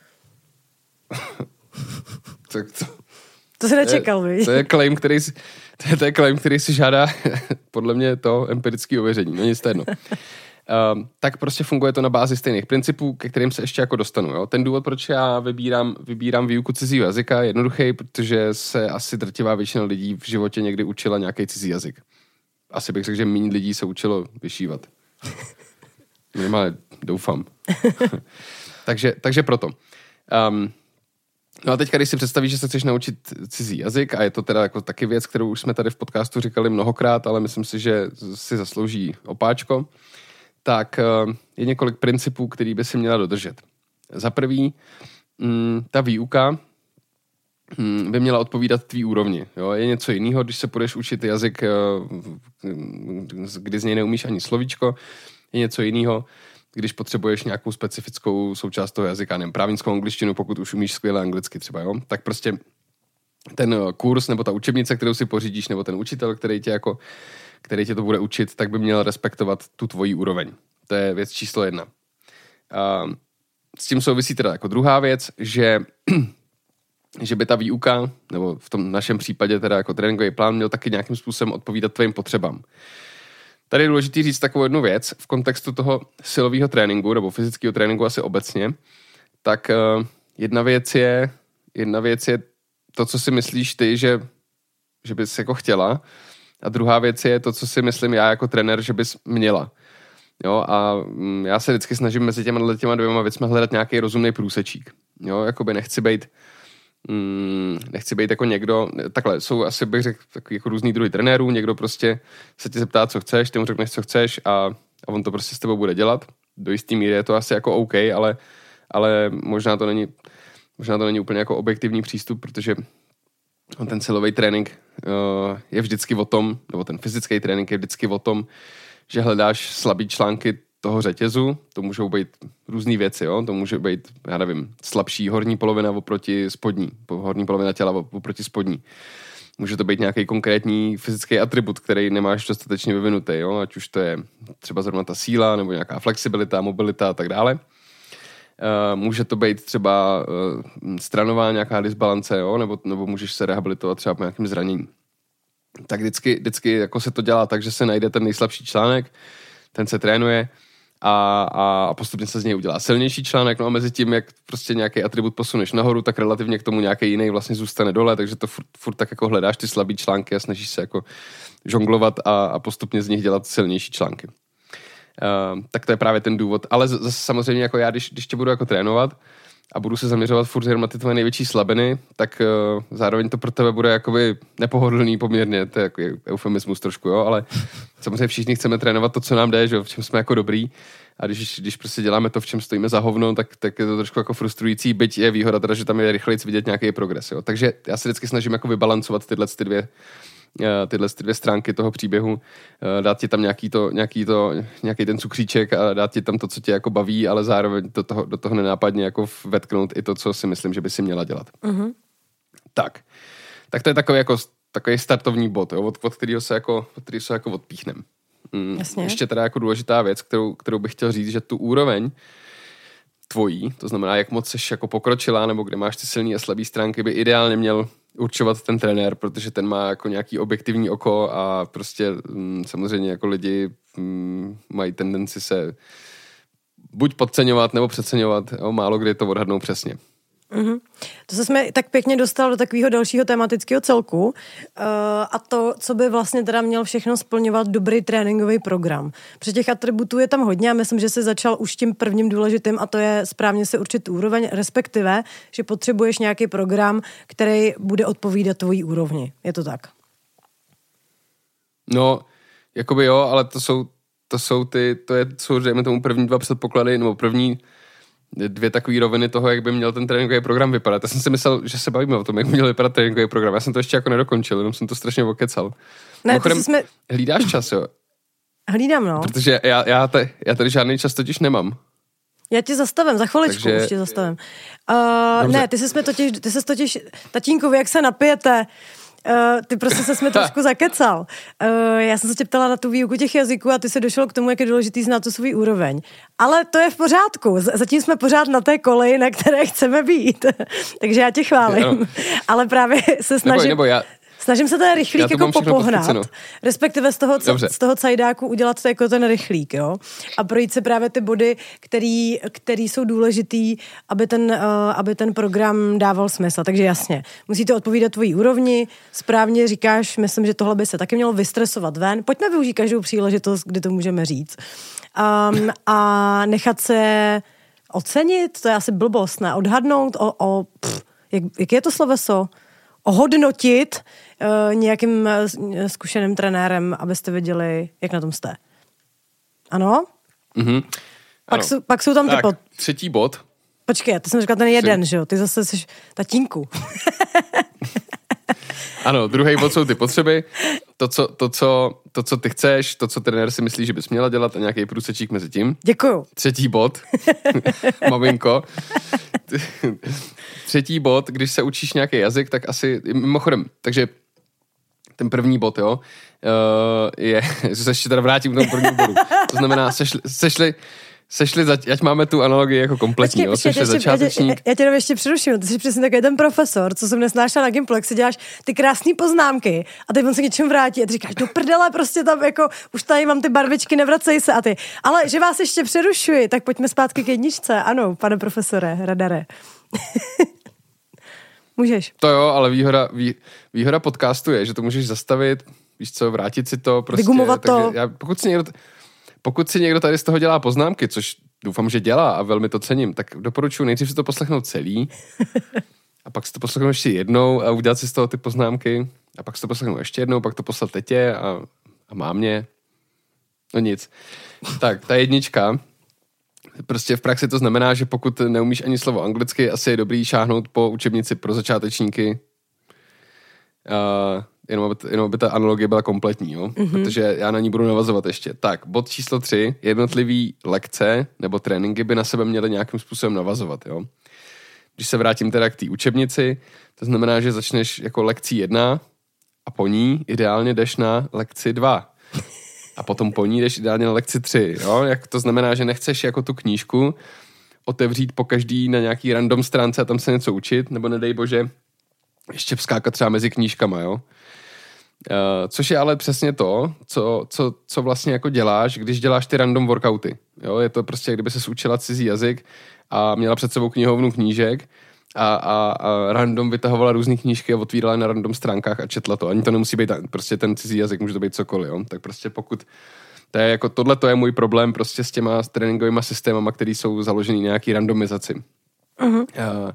B: to, to,
D: to se nečekal, víš?
B: To je claim, který si, to je, to je claim, který si žádá podle mě to empirické ověření. No nic, to jedno. Uh, tak prostě funguje to na bázi stejných principů, ke kterým se ještě jako dostanu. Jo? Ten důvod, proč já vybírám, vybírám výuku cizího jazyka, je jednoduchý, protože se asi drtivá většina lidí v životě někdy učila nějaký cizí jazyk. Asi bych řekl, že méně lidí se učilo vyšívat. Minimálně doufám. takže, takže proto. Um, no a teďka, když si představíš, že se chceš naučit cizí jazyk, a je to teda jako taky věc, kterou už jsme tady v podcastu říkali mnohokrát, ale myslím si, že si zaslouží opáčko, tak je několik principů, který by si měla dodržet. Za prvý, ta výuka by měla odpovídat tvý úrovni. Jo? Je něco jiného, když se půjdeš učit jazyk, kdy z něj neumíš ani slovíčko, je něco jiného, když potřebuješ nějakou specifickou součást toho jazyka, nevím, právnickou angličtinu, pokud už umíš skvěle anglicky třeba, jo? Tak prostě ten kurz nebo ta učebnice, kterou si pořídíš, nebo ten učitel, který tě jako který tě to bude učit, tak by měl respektovat tu tvoji úroveň. To je věc číslo jedna. A s tím souvisí teda jako druhá věc, že, že by ta výuka, nebo v tom našem případě teda jako tréninkový plán, měl taky nějakým způsobem odpovídat tvým potřebám. Tady je důležité říct takovou jednu věc v kontextu toho silového tréninku, nebo fyzického tréninku asi obecně, tak uh, jedna věc je, jedna věc je to, co si myslíš ty, že, že bys jako chtěla, a druhá věc je to, co si myslím já jako trenér, že bys měla. Jo, a já se vždycky snažím mezi těma, těma dvěma věcmi hledat nějaký rozumný průsečík. Jo, jakoby nechci být, mm, nechci být jako někdo, takhle, jsou asi bych řekl takový jako různý druhy trenérů, někdo prostě se tě zeptá, co chceš, ty mu řekneš, co chceš a, a on to prostě s tebou bude dělat. Do jistý míry je to asi jako OK, ale, ale možná to není, možná to není úplně jako objektivní přístup, protože ten silový trénink uh, je vždycky o tom, nebo ten fyzický trénink je vždycky o tom, že hledáš slabý články toho řetězu, to můžou být různý věci, jo? To může být, já nevím, slabší horní polovina oproti spodní, horní polovina těla oproti spodní. Může to být nějaký konkrétní fyzický atribut, který nemáš dostatečně vyvinutý, jo? Ať už to je třeba zrovna ta síla, nebo nějaká flexibilita, mobilita a tak dále. Uh, může to být třeba uh, stranová nějaká disbalance, jo? Nebo, nebo můžeš se rehabilitovat třeba po nějakém zranění. Tak vždycky, vždycky jako se to dělá tak, že se najde ten nejslabší článek, ten se trénuje a, a postupně se z něj udělá silnější článek, no a mezi tím, jak prostě nějaký atribut posuneš nahoru, tak relativně k tomu nějaký jiný vlastně zůstane dole, takže to furt, furt tak jako hledáš ty slabý články a snažíš se jako žonglovat a, a postupně z nich dělat silnější články. Uh, tak to je právě ten důvod, ale zase samozřejmě jako já, když, když tě budu jako trénovat a budu se zaměřovat furt jenom na ty tvoje největší slabiny, tak uh, zároveň to pro tebe bude jakoby nepohodlný poměrně, to je jako eufemismus trošku, jo, ale samozřejmě všichni chceme trénovat to, co nám jde, že v čem jsme jako dobrý a když, když prostě děláme to, v čem stojíme za hovno, tak, tak je to trošku jako frustrující, byť je výhoda teda, že tam je rychleji vidět nějaký progres, jo. Takže já se vždycky snažím jako vybalancovat tyhle ty dvě tyhle ty dvě stránky toho příběhu, dát ti tam nějaký, to, nějaký, to, nějaký ten cukříček a dát ti tam to, co tě jako baví, ale zároveň do toho, do toho nenápadně jako vetknout i to, co si myslím, že by si měla dělat. Mm-hmm. Tak. Tak to je takový, jako, takový startovní bod, jo, od, od kterého se jako, od kterého se jako odpíchneme. Mm, ještě teda jako důležitá věc, kterou, kterou bych chtěl říct, že tu úroveň tvojí, to znamená, jak moc seš jako pokročilá, nebo kde máš ty silné a slabé stránky, by ideálně měl určovat ten trenér, protože ten má jako nějaký objektivní oko a prostě mm, samozřejmě jako lidi mm, mají tendenci se buď podceňovat nebo přeceňovat, jo, málo kdy to odhadnou přesně.
D: Mm-hmm. To se jsme tak pěkně dostal do takového dalšího tematického celku uh, a to, co by vlastně teda měl všechno splňovat dobrý tréninkový program. Protože těch atributů je tam hodně a myslím, že jsi začal už tím prvním důležitým a to je správně si určit úroveň, respektive, že potřebuješ nějaký program, který bude odpovídat tvojí úrovni. Je to tak?
B: No, jakoby jo, ale to jsou, to jsou ty, to je, jsou, dejme tomu první dva předpoklady, nebo první dvě takové roviny toho, jak by měl ten tréninkový program vypadat. Já jsem si myslel, že se bavíme o tom, jak by měl vypadat tréninkový program. Já jsem to ještě jako nedokončil, jenom jsem to strašně okecal.
D: Ne, to jsme...
B: Hlídáš čas, jo?
D: Hlídám, no.
B: Protože já, já, te, já tady žádný čas totiž nemám.
D: Já tě zastavím, za chviličku Takže... už tě zastavím. Uh, ne, ty jsi totiž, ty jsi totiž, tatínkovi, jak se napijete, Uh, ty prostě ses mi trošku zakecal. Uh, já jsem se tě ptala na tu výuku těch jazyků a ty se došel k tomu, jak je důležitý znát tu svůj úroveň. Ale to je v pořádku. Zatím jsme pořád na té koleji, na které chceme být. Takže já tě chválím. Ano. Ale právě se snažím... Nebo, nebo já... Snažím se ten rychlík jako popohnat, respektive z toho, z toho cajdáku udělat to jako ten rychlík, jo? A projít se právě ty body, který, který jsou důležitý, aby ten, uh, aby ten program dával smysl. Takže jasně, musí to odpovídat tvojí úrovni, správně říkáš, myslím, že tohle by se taky mělo vystresovat ven. Pojďme využít každou příležitost, kdy to můžeme říct. Um, a nechat se ocenit, to je asi blbost, ne? Odhadnout, o, o pff, jak, jak je to sloveso? Ohodnotit uh, nějakým uh, zkušeným trenérem, abyste viděli, jak na tom jste. Ano?
B: Mm-hmm.
D: Pak,
B: ano.
D: Jsou, pak jsou tam
B: tak,
D: ty pod...
B: třetí bod.
D: Počkej, ty jsem říkal ten jeden, že jo? Ty zase jsi tatínku.
B: Ano, druhý bod jsou ty potřeby. To co, to, co, to, co ty chceš, to, co trenér si myslí, že bys měla dělat a nějaký průsečík mezi tím.
D: Děkuju.
B: Třetí bod. Maminko. Třetí bod, když se učíš nějaký jazyk, tak asi, mimochodem, takže ten první bod, jo, je, že se ještě teda vrátím k tomu prvnímu bodu. To znamená, sešli, sešli Sešli, ať máme tu analogii jako kompletní, jo? Sešli začátečník.
D: Já, já, já tě jenom ještě přeruším, ty jsi přesně takový ten profesor, co jsem nesnášela na Gimplu, jak si děláš ty krásné poznámky a teď on se k něčemu vrátí a ty říkáš, do prdele, prostě tam jako, už tady mám ty barvičky, nevracej se a ty. Ale že vás ještě přerušuji, tak pojďme zpátky k jedničce, ano, pane profesore, radare. Můžeš.
B: To jo, ale výhoda, vý, výhoda podcastu je, že to můžeš zastavit, víš co, vrátit si to, prostě.
D: Vygumovat to.
B: Já, pokud si někdo... Pokud si někdo tady z toho dělá poznámky, což doufám, že dělá a velmi to cením, tak doporučuji nejdřív si to poslechnout celý a pak si to poslechnu ještě jednou a udělat si z toho ty poznámky a pak si to poslechnu ještě jednou, pak to poslat tetě a, a mámě. No nic. Tak, ta jednička, prostě v praxi to znamená, že pokud neumíš ani slovo anglicky, asi je dobrý šáhnout po učebnici pro začátečníky, uh, jenom, aby, jenom aby ta analogie byla kompletní, jo? Mm-hmm. Protože já na ní budu navazovat ještě. Tak, bod číslo tři, jednotlivý lekce nebo tréninky by na sebe měly nějakým způsobem navazovat, jo? Když se vrátím teda k té učebnici, to znamená, že začneš jako lekcí jedna a po ní ideálně jdeš na lekci dva. A potom po ní jdeš ideálně na lekci tři, jo? Jak to znamená, že nechceš jako tu knížku otevřít po každý na nějaký random stránce a tam se něco učit, nebo nedej bože ještě vzkákat třeba mezi knížkama, jo? Uh, což je ale přesně to, co, co, co vlastně jako děláš, když děláš ty random workouty, jo? Je to prostě, kdyby ses učila cizí jazyk a měla před sebou knihovnu knížek a, a, a random vytahovala různý knížky a otvírala na random stránkách a četla to. Ani to nemusí být prostě ten cizí jazyk, může to být cokoliv, jo? Tak prostě pokud to je jako, tohle to je můj problém prostě s těma tréninkovými systémama, které jsou založený na nějaký randomizaci. Uh-huh. Uh,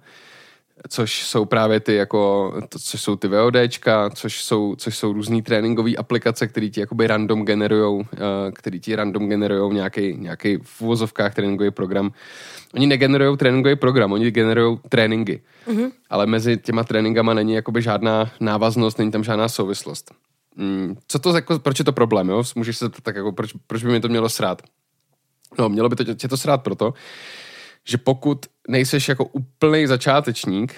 B: což jsou právě ty jako, to, což jsou ty VODčka, což jsou, což jsou různý tréninkové aplikace, které ti jakoby random generujou, uh, který ti random generujou nějaký, nějaký v uvozovkách tréninkový program. Oni negenerujou tréninkový program, oni generujou tréninky. Mm-hmm. Ale mezi těma tréninkama není jakoby žádná návaznost, není tam žádná souvislost. Mm, co to jako, proč je to problém, jo? Můžeš se tak jako, proč, proč by mi to mělo srát? No, mělo by to tě to srát proto, že pokud nejseš jako úplný začátečník,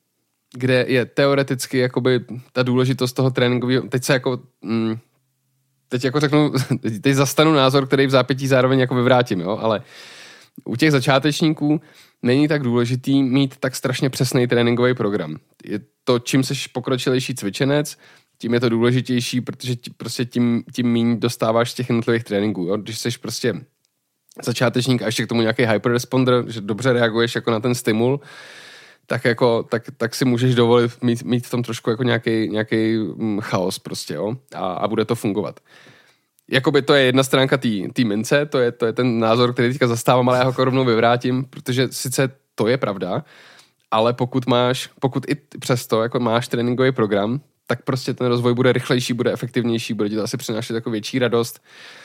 B: kde je teoreticky jakoby ta důležitost toho tréninkového, teď se jako, mm, teď jako řeknu, teď zastanu názor, který v zápětí zároveň jako vyvrátím, jo, ale u těch začátečníků není tak důležitý mít tak strašně přesný tréninkový program. Je to, čím seš pokročilejší cvičenec, tím je to důležitější, protože tí, prostě tím, tím míň dostáváš z těch jednotlivých tréninků, jo, když seš prostě začátečník a ještě k tomu nějaký hyperresponder, že dobře reaguješ jako na ten stimul, tak, jako, tak, tak si můžeš dovolit mít, mít v tom trošku jako nějaký, nějaký chaos prostě, jo? A, a bude to fungovat. Jakoby to je jedna stránka té mince, to je, to je ten názor, který teďka zastávám, ale já ho jako rovnou vyvrátím, protože sice to je pravda, ale pokud máš, pokud i přesto jako máš tréninkový program, tak prostě ten rozvoj bude rychlejší, bude efektivnější, bude ti to asi přinášet jako větší radost.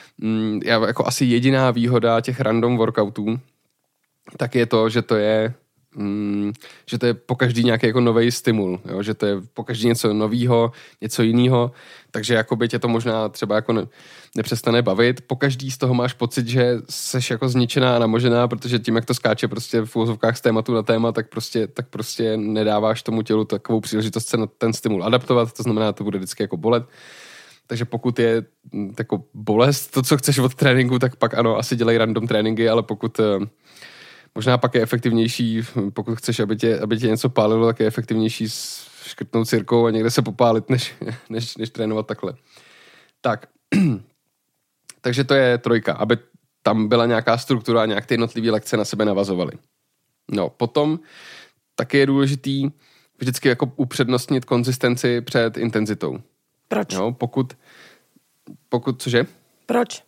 B: Já jako asi jediná výhoda těch random workoutů, tak je to, že to je, mm, že to je po každý nějaký jako nový stimul, jo? Že to je po každý něco novýho, něco jiného, takže jakoby tě to možná třeba jako ne, nepřestane bavit. Po každý z toho máš pocit, že seš jako zničená a namožená, protože tím, jak to skáče prostě v uvozovkách z tématu na téma, tak prostě, tak prostě nedáváš tomu tělu takovou příležitost se na ten stimul adaptovat, to znamená, to bude vždycky jako bolet. Takže pokud je jako bolest to, co chceš od tréninku, tak pak ano, asi dělej random tréninky, ale pokud možná pak je efektivnější, pokud chceš, aby tě, aby tě něco pálilo, tak je efektivnější škrtnout cirkou a někde se popálit, než, než, než trénovat takhle. Tak, takže to je trojka, aby tam byla nějaká struktura a nějak ty jednotlivé lekce na sebe navazovaly. No, potom taky je důležitý vždycky jako upřednostnit konzistenci před intenzitou.
D: Proč?
B: Jo, pokud, pokud, cože?
D: Proč?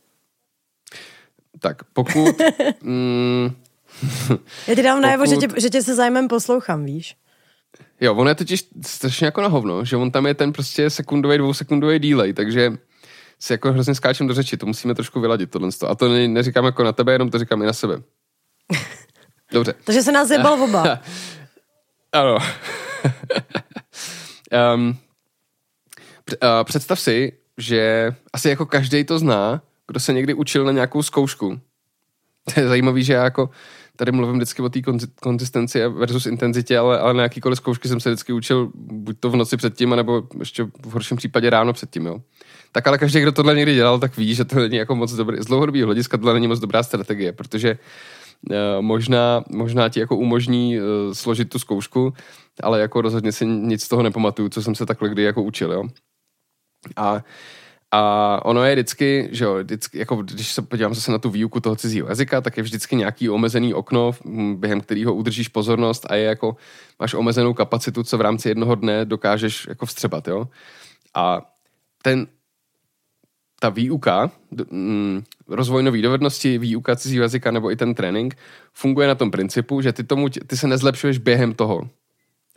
B: Tak, pokud... mm,
D: Já ti dám najevo,
B: pokud...
D: že, tě, že tě se zájmem poslouchám, víš?
B: Jo, on je totiž strašně jako na hovno, že on tam je ten prostě sekundový, dvousekundový delay, takže si jako hrozně skáčem do řeči, to musíme trošku vyladit tohle. A to ne, neříkám jako na tebe, jenom to říkám i na sebe. Dobře.
D: Takže se nás zjebal oba.
B: Ano. um, Představ si, že asi jako každej to zná, kdo se někdy učil na nějakou zkoušku. To je zajímavý, že já jako tady mluvím vždycky o té konzistenci versus intenzitě, ale, ale na jakýkoliv zkoušky jsem se vždycky učil buď to v noci předtím, nebo ještě v horším případě ráno předtím, jo. Tak ale každý, kdo tohle někdy dělal, tak ví, že to není jako moc dobrý. Z dlouhodobého hlediska tohle není moc dobrá strategie, protože uh, možná, možná ti jako umožní uh, složit tu zkoušku, ale jako rozhodně si nic z toho nepamatuju, co jsem se takhle kdy jako učil, jo. A, a ono je vždycky, že jo, vždycky, jako když se podívám zase na tu výuku toho cizího jazyka, tak je vždycky nějaký omezený okno, během kterého udržíš pozornost a je jako, máš omezenou kapacitu, co v rámci jednoho dne dokážeš jako vstřebat, jo. A ten, ta výuka, rozvoj nový dovednosti, výuka cizího jazyka nebo i ten trénink funguje na tom principu, že ty, tomu, ty se nezlepšuješ během toho.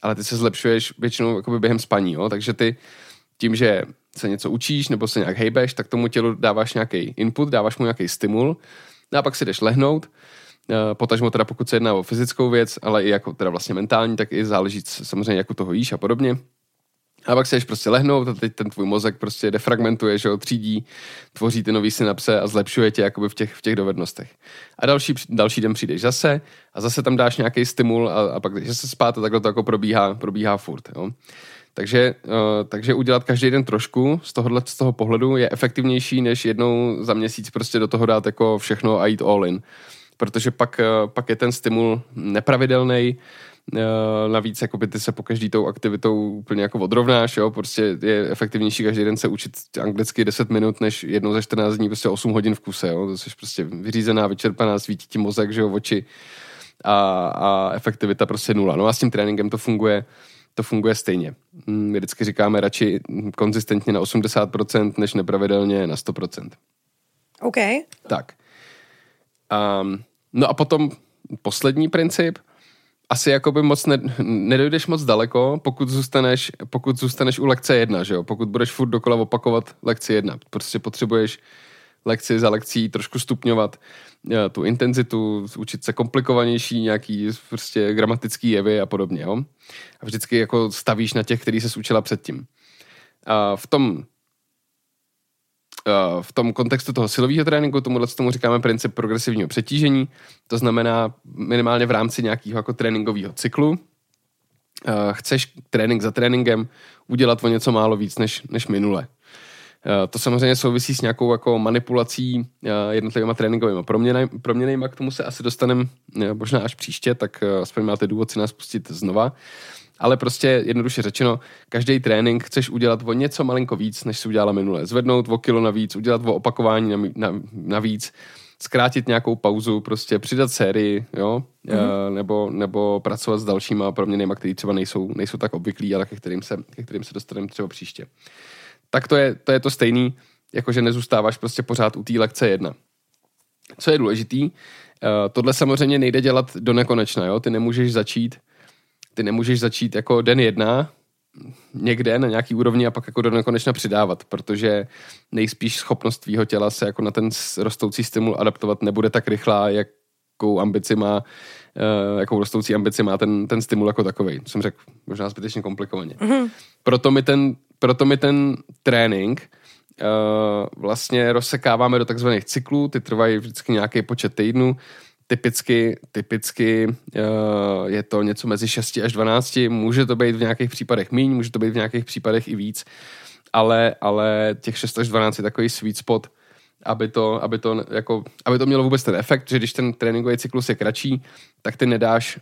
B: ale ty se zlepšuješ většinou jakoby během spaní, jo? Takže ty tím, že se něco učíš nebo se nějak hejbeš, tak tomu tělu dáváš nějaký input, dáváš mu nějaký stimul a pak si jdeš lehnout, potažmo teda pokud se jedná o fyzickou věc, ale i jako teda vlastně mentální, tak i záleží samozřejmě, jak u toho jíš a podobně. A pak se jdeš prostě lehnout a teď ten tvůj mozek prostě defragmentuje, že ho třídí, tvoří ty nový synapse a zlepšuje tě jakoby v těch, v těch dovednostech. A další, další den přijdeš zase a zase tam dáš nějaký stimul a, a pak jdeš se spát a takhle to jako probíhá, probíhá furt. Jo. Takže, uh, takže udělat každý den trošku z tohohle, z toho pohledu je efektivnější, než jednou za měsíc prostě do toho dát jako všechno a jít all in. Protože pak, uh, pak je ten stimul nepravidelný. Uh, navíc jakoby ty se po každý tou aktivitou úplně jako odrovnáš, jo? Prostě je efektivnější každý den se učit anglicky deset minut, než jednou za čtrnáct dní prostě osm hodin v kuse, jo? To jsi prostě vyřízená, vyčerpaná, svítí ti mozek, že jo, oči a, a efektivita prostě nula. No a s tím tréninkem to funguje to funguje stejně. My vždycky říkáme radši konzistentně na osmdesát procent, než nepravidelně na sto procent.
D: OK.
B: Tak. Um, no a potom poslední princip. Asi jakoby moc ne, nedojdeš moc daleko, pokud zůstaneš, pokud zůstaneš u lekce jedna, že jo? Pokud budeš furt dokola opakovat lekci jedna. Prostě potřebuješ lekci za lekcí trošku stupňovat tu intenzitu, učit se komplikovanější nějaký prostě gramatický jevy a podobně, jo? A vždycky jako stavíš na těch, který ses učila předtím. A v tom v tom kontextu toho silového tréninku tomuhle tomu říkáme princip progresivního přetížení, to znamená minimálně v rámci nějakého jako tréninkového cyklu. Chceš trénink za tréninkem udělat o něco málo víc než, než minule. To samozřejmě souvisí s nějakou jako manipulací jednotlivýma tréninkovými proměnejma, k tomu se asi dostaneme možná až příště, tak aspoň máte důvod si nás pustit znova. Ale prostě jednoduše řečeno, každý trénink chceš udělat o něco malinko víc, než jsi udělala minule. Zvednout o kilo navíc, udělat o opakování navíc, zkrátit nějakou pauzu, prostě přidat sérii, jo, mm-hmm. nebo, nebo pracovat s dalšíma proměnejma, který třeba nejsou, nejsou tak obvyklí, ale ke kterým se, ke kterým se dostaneme třeba příště. Tak to je to, je to stejný, jakože nezůstáváš prostě pořád u té lekce jedna. Co je důležitý, tohle samozřejmě nejde dělat do nekonečna, jo, ty nemůžeš začít Ty nemůžeš začít jako den jedna někde na nějaký úrovni a pak jako do nekonečna přidávat, protože nejspíš schopnost tvýho těla se jako na ten rostoucí stimul adaptovat nebude tak rychlá, jakou ambici má, uh, jakou rostoucí ambici má ten, ten stimul jako takovej. Jsem řekl možná zbytečně komplikovaně. Mm-hmm. Proto my ten, proto my ten trénink uh, vlastně rozsekáváme do takzvaných cyklů, ty trvají vždycky nějaký počet týdnů. Typicky, typicky uh, je to něco mezi šesti až dvanácti, může to být v nějakých případech míň, může to být v nějakých případech i víc, ale, ale těch šest až dvanáct je takový sweet spot, aby to, aby, to, jako, aby to mělo vůbec ten efekt, že když ten tréninkový cyklus je kratší, tak ty nedáš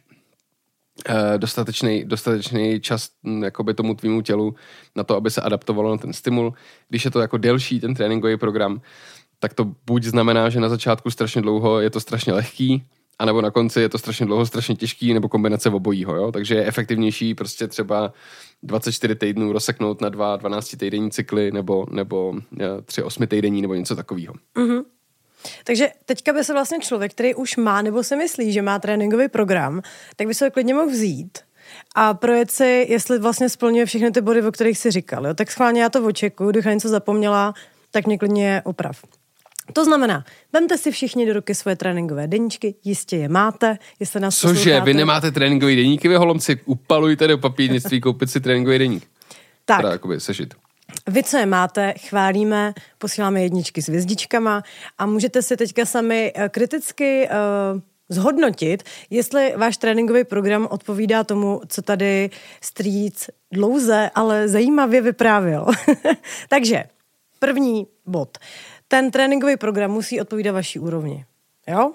B: uh, dostatečný, dostatečný čas m, jakoby tomu tvýmu tělu na to, aby se adaptovalo na ten stimul. Když je to jako delší ten tréninkový program, tak to buď znamená, že na začátku strašně dlouho je to strašně lehký, anebo na konci je to strašně dlouho, strašně těžký, nebo kombinace obojího, jo? Takže je efektivnější prostě třeba dvacet čtyři týdnů rozseknout na dva dvanáctitýdenní cykly, nebo, nebo tři osmitýdenní, nebo něco takového.
D: Mm-hmm. Takže teďka by se vlastně člověk, který už má, nebo si myslí, že má tréninkový program, tak by se ho klidně mohl vzít a projet si, jestli vlastně splňuje všechny ty body, o kterých si říkal. Jo? Tak schválně já to očekuju, když něco zapomněla, tak mě klidně oprav. To znamená, vemte si všichni do ruky svoje tréninkové deníčky, jistě je máte, jestli nás
B: Cože,
D: posloucháte.
B: Vy nemáte tréninkový deníky, vy holomci, upalujte do papírnictví, koupit si tréninkový deník.
D: Tak,
B: teda jakoby sešit.
D: Vy, co je máte, chválíme, posíláme jedničky s hvězdičkama a můžete si teďka sami kriticky uh, zhodnotit, jestli váš tréninkový program odpovídá tomu, co tady strýc dlouze, ale zajímavě vyprávěl. Takže, první bod. Ten tréninkový program musí odpovídat vaší úrovni. Jo?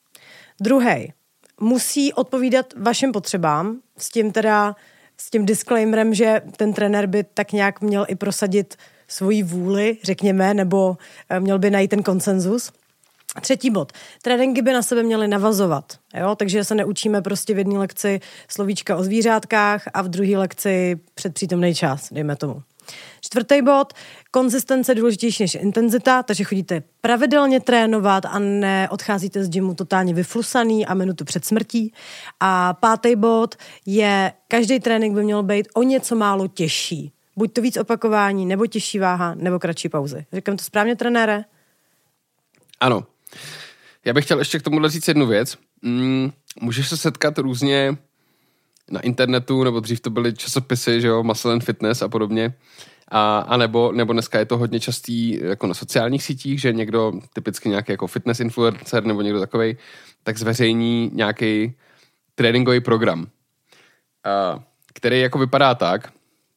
D: Druhý. Musí odpovídat vašim potřebám, s tím teda, s tím disclaimerem, že ten trenér by tak nějak měl i prosadit svoji vůli, řekněme, nebo měl by najít ten konsenzus. Třetí bod. Tréninky by na sebe měly navazovat. Jo? Takže se neučíme prostě v jedné lekci slovíčka o zvířátkách a v druhé lekci předpřítomný čas, dejme tomu. Čtvrtý bod, konzistence je důležitější než intenzita, takže chodíte pravidelně trénovat a neodcházíte z gymu totálně vyflusaný a minutu před smrtí. A pátý bod je, každý trénink by měl být o něco málo těžší. Buď to víc opakování, nebo těžší váha, nebo kratší pauzy. Říkám to správně, trenére?
B: Ano. Já bych chtěl ještě k tomuhle říct jednu věc. Mm, můžeš se setkat různě na internetu, nebo dřív to byly časopisy, že jo, Muscle and Fitness a podobně. A, a nebo, nebo dneska je to hodně častý jako na sociálních sítích, že někdo, typicky nějaký jako fitness influencer nebo někdo takovej, tak zveřejní nějaký tréninkový program, a, který jako vypadá tak,